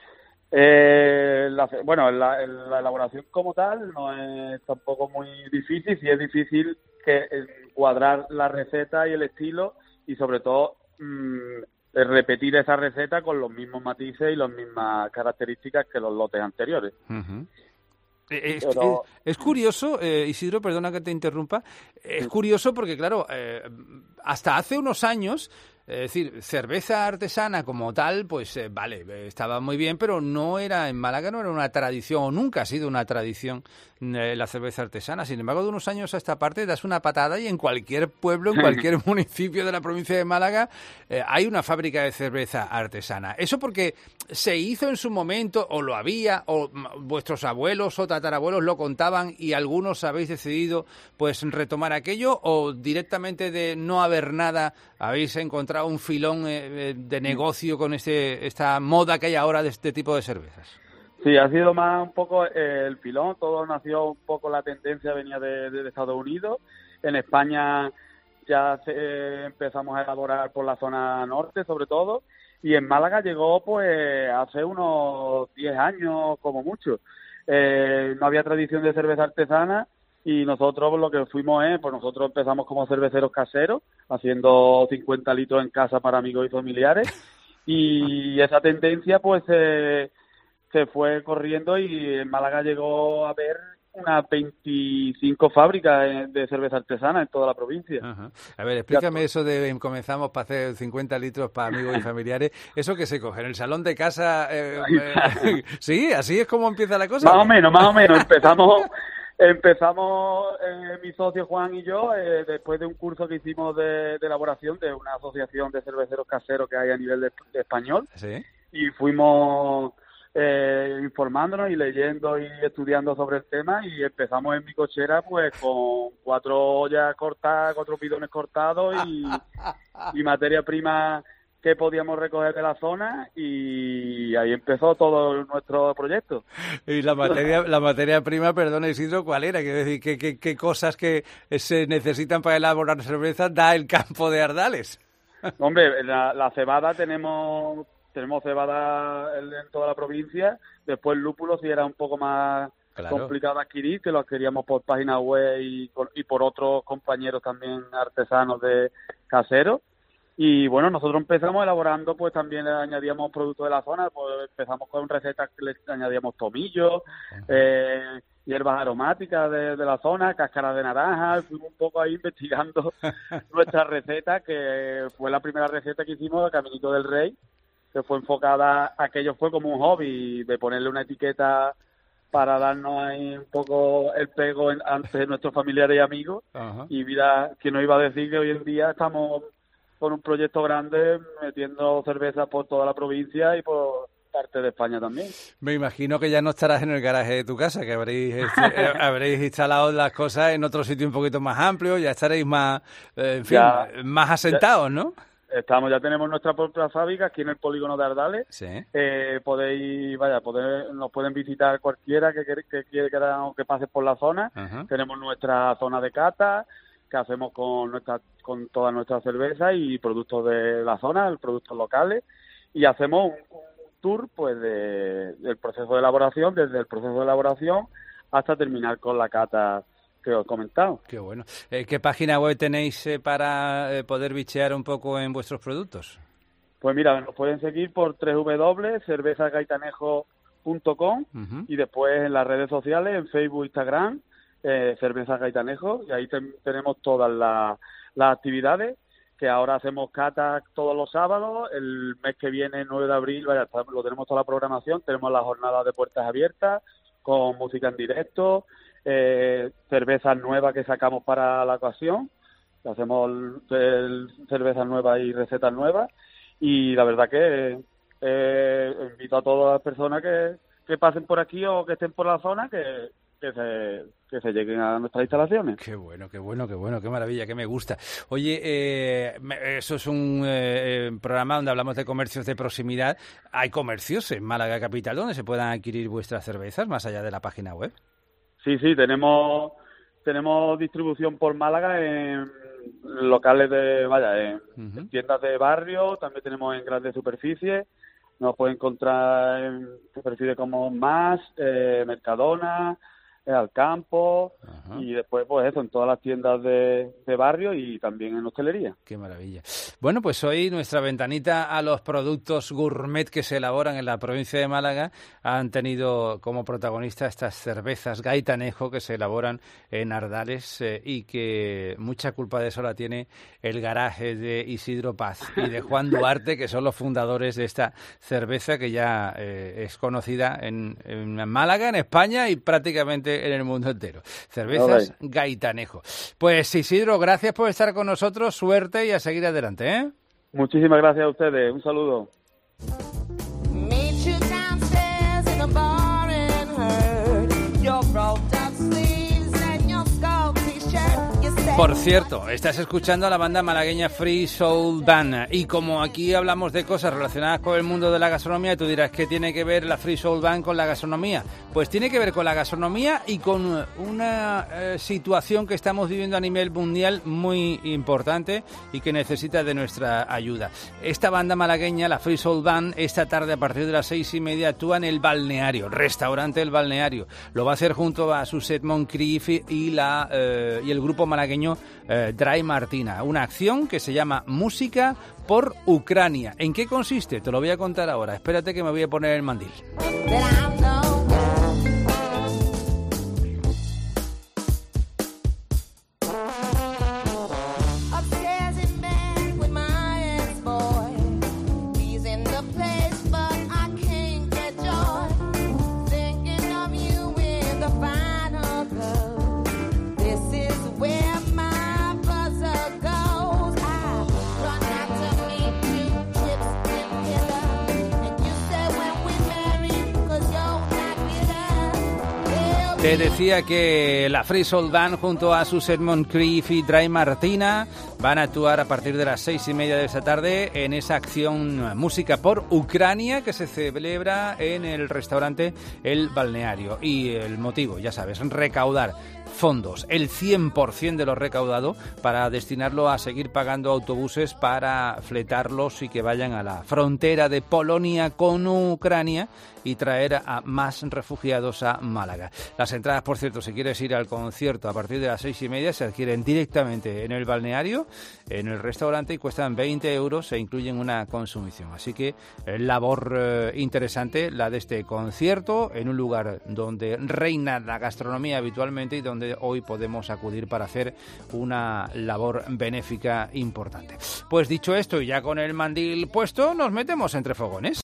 La elaboración como tal no es tampoco muy difícil, sí es difícil cuadrar la receta y el estilo y sobre todo repetir esa receta con los mismos matices y las mismas características que los lotes anteriores. Uh-huh. Es curioso, Isidro, perdona que te interrumpa, es curioso porque, claro, hasta hace unos años, es decir, cerveza artesana como tal, pues vale, estaba muy bien, pero no era en Málaga, no era una tradición, o nunca ha sido una tradición la cerveza artesana. Sin embargo, de unos años a esta parte das una patada y en cualquier pueblo, en cualquier municipio de la provincia de Málaga hay una fábrica de cerveza artesana. ¿Eso porque se hizo en su momento, o lo había, o vuestros abuelos o tatarabuelos lo contaban y algunos habéis decidido pues retomar aquello, o directamente de no haber nada habéis encontrado un filón de negocio con esta moda que hay ahora de este tipo de cervezas? Sí, ha sido más un poco el filón, todo nació un poco, la tendencia venía de Estados Unidos. En España ya empezamos a elaborar por la zona norte sobre todo, y en Málaga llegó pues hace unos 10 años como mucho. No había tradición de cerveza artesana y nosotros lo que fuimos pues nosotros empezamos como cerveceros caseros, haciendo 50 litros en casa para amigos y familiares, y esa tendencia pues se fue corriendo y en Málaga llegó a haber unas 25 fábricas de cerveza artesana en toda la provincia. Ajá. A ver, explícame eso de comenzamos para hacer 50 litros para amigos y familiares. ¿Eso que se coge en el salón de casa? Sí, así es como empieza la cosa. Más o menos. Empezamos mi socio Juan y yo, después de un curso que hicimos de elaboración de una asociación de cerveceros caseros que hay a nivel de español. ¿Sí? Y fuimos informándonos y leyendo y estudiando sobre el tema, y empezamos en mi cochera pues con 4 ollas cortadas, 4 bidones cortados y materia prima que podíamos recoger de la zona, y ahí empezó todo nuestro proyecto. Y la materia prima, perdona Isidro, ¿cuál era? Quiero decir, ¿qué cosas que se necesitan para elaborar cerveza da el campo de Ardales? Hombre, la cebada tenemos cebada en toda la provincia. Después el lúpulo sí era un poco más complicado de adquirir, que lo adquiríamos por página web y por otros compañeros también artesanos de caseros. Y bueno, nosotros empezamos elaborando, pues también le añadíamos productos de la zona, pues empezamos con recetas que le añadíamos tomillo, hierbas aromáticas de la zona, cáscaras de naranja. Fuimos un poco ahí investigando nuestra receta, que fue la primera receta que hicimos de Caminito del Rey, que fue enfocada, aquello fue como un hobby, de ponerle una etiqueta para darnos ahí un poco el pego ante nuestros familiares y amigos. Ajá. Y mira, ¿quién nos iba a decir que hoy en día estamos con un proyecto grande metiendo cervezas por toda la provincia y por parte de España también? Me imagino que ya no estarás en el garaje de tu casa, que habréis instalado las cosas en otro sitio un poquito más amplio, ya estaréis más, en fin, más asentados, ¿no? Ya tenemos nuestra propia fábrica aquí en el polígono de Ardales. Sí. Nos pueden visitar cualquiera que que pase por la zona. Ajá. Tenemos nuestra zona de cata, que hacemos con todas nuestras cervezas y productos de la zona, productos locales, y hacemos un tour pues del proceso de elaboración, desde el proceso de elaboración hasta terminar con la cata que os he comentado. Qué bueno. ¿Qué página web tenéis para poder bichear un poco en vuestros productos? Pues mira, nos pueden seguir por www.cervezasgaitanejo.com y después en las redes sociales, en Facebook, Instagram, Cervezas Gaitanejo, y ahí tenemos todas las actividades, que ahora hacemos catas todos los sábados. El mes que viene, 9 de abril, lo tenemos toda la programación, tenemos las jornadas de puertas abiertas, con música en directo, cervezas nuevas que sacamos para la ocasión, hacemos cervezas nuevas y recetas nuevas, y la verdad que invito a todas las personas que pasen por aquí o que estén por la zona que se lleguen a nuestras instalaciones. Qué bueno, qué maravilla, que me gusta. Oye, eso es un programa donde hablamos de comercios de proximidad. ¿Hay comercios en Málaga capital donde se puedan adquirir vuestras cervezas, más allá de la página web? Sí, tenemos distribución por Málaga en locales en tiendas de barrio, también tenemos en grandes superficies. Nos pueden encontrar en superficies como Más, Mercadona, Alcampo, y después pues eso, en todas las tiendas de barrio y también en hostelería. Qué maravilla. Bueno, pues hoy nuestra ventanita a los productos gourmet que se elaboran en la provincia de Málaga han tenido como protagonista estas cervezas Gaitanejo que se elaboran en Ardales y que mucha culpa de eso la tiene el garaje de Isidro Paz y de Juan Duarte, que son los fundadores de esta cerveza que ya es conocida en Málaga, en España y prácticamente en el mundo entero. Cervezas Gaitanejo. Pues Isidro, gracias por estar con nosotros, suerte y a seguir adelante, ¿eh? Muchísimas gracias a ustedes, un saludo. Por cierto, estás escuchando a la banda malagueña Free Soul Band y como aquí hablamos de cosas relacionadas con el mundo de la gastronomía, tú dirás, ¿qué tiene que ver la Free Soul Band con la gastronomía? Pues tiene que ver con la gastronomía y con una situación que estamos viviendo a nivel mundial muy importante y que necesita de nuestra ayuda. Esta banda malagueña, la Free Soul Band, esta tarde a partir de las 6:30 actúa en el Balneario, restaurante El Balneario. Lo va a hacer junto a Suset Moncrief y el grupo malagueño Dry Martina, una acción que se llama Música por Ucrania. ¿En qué consiste? Te lo voy a contar ahora. Espérate que me voy a poner el mandil. Te decía que la Free Soul Band junto a Suset Moncrief y Dry Martina van a actuar a partir de las 6:30 de esta tarde en esa acción Música por Ucrania que se celebra en el restaurante El Balneario. Y el motivo, ya sabes, recaudar fondos, el 100% de lo recaudado, para destinarlo a seguir pagando autobuses para fletarlos y que vayan a la frontera de Polonia con Ucrania y traer a más refugiados a Málaga. Las entradas, por cierto, si quieres ir al concierto a partir de las 6:30, se adquieren directamente en el balneario, en el restaurante, y cuestan 20 euros e incluyen una consumición. Así que labor interesante la de este concierto en un lugar donde reina la gastronomía habitualmente y donde donde hoy podemos acudir para hacer una labor benéfica importante. Pues dicho esto y ya con el mandil puesto, nos metemos entre fogones.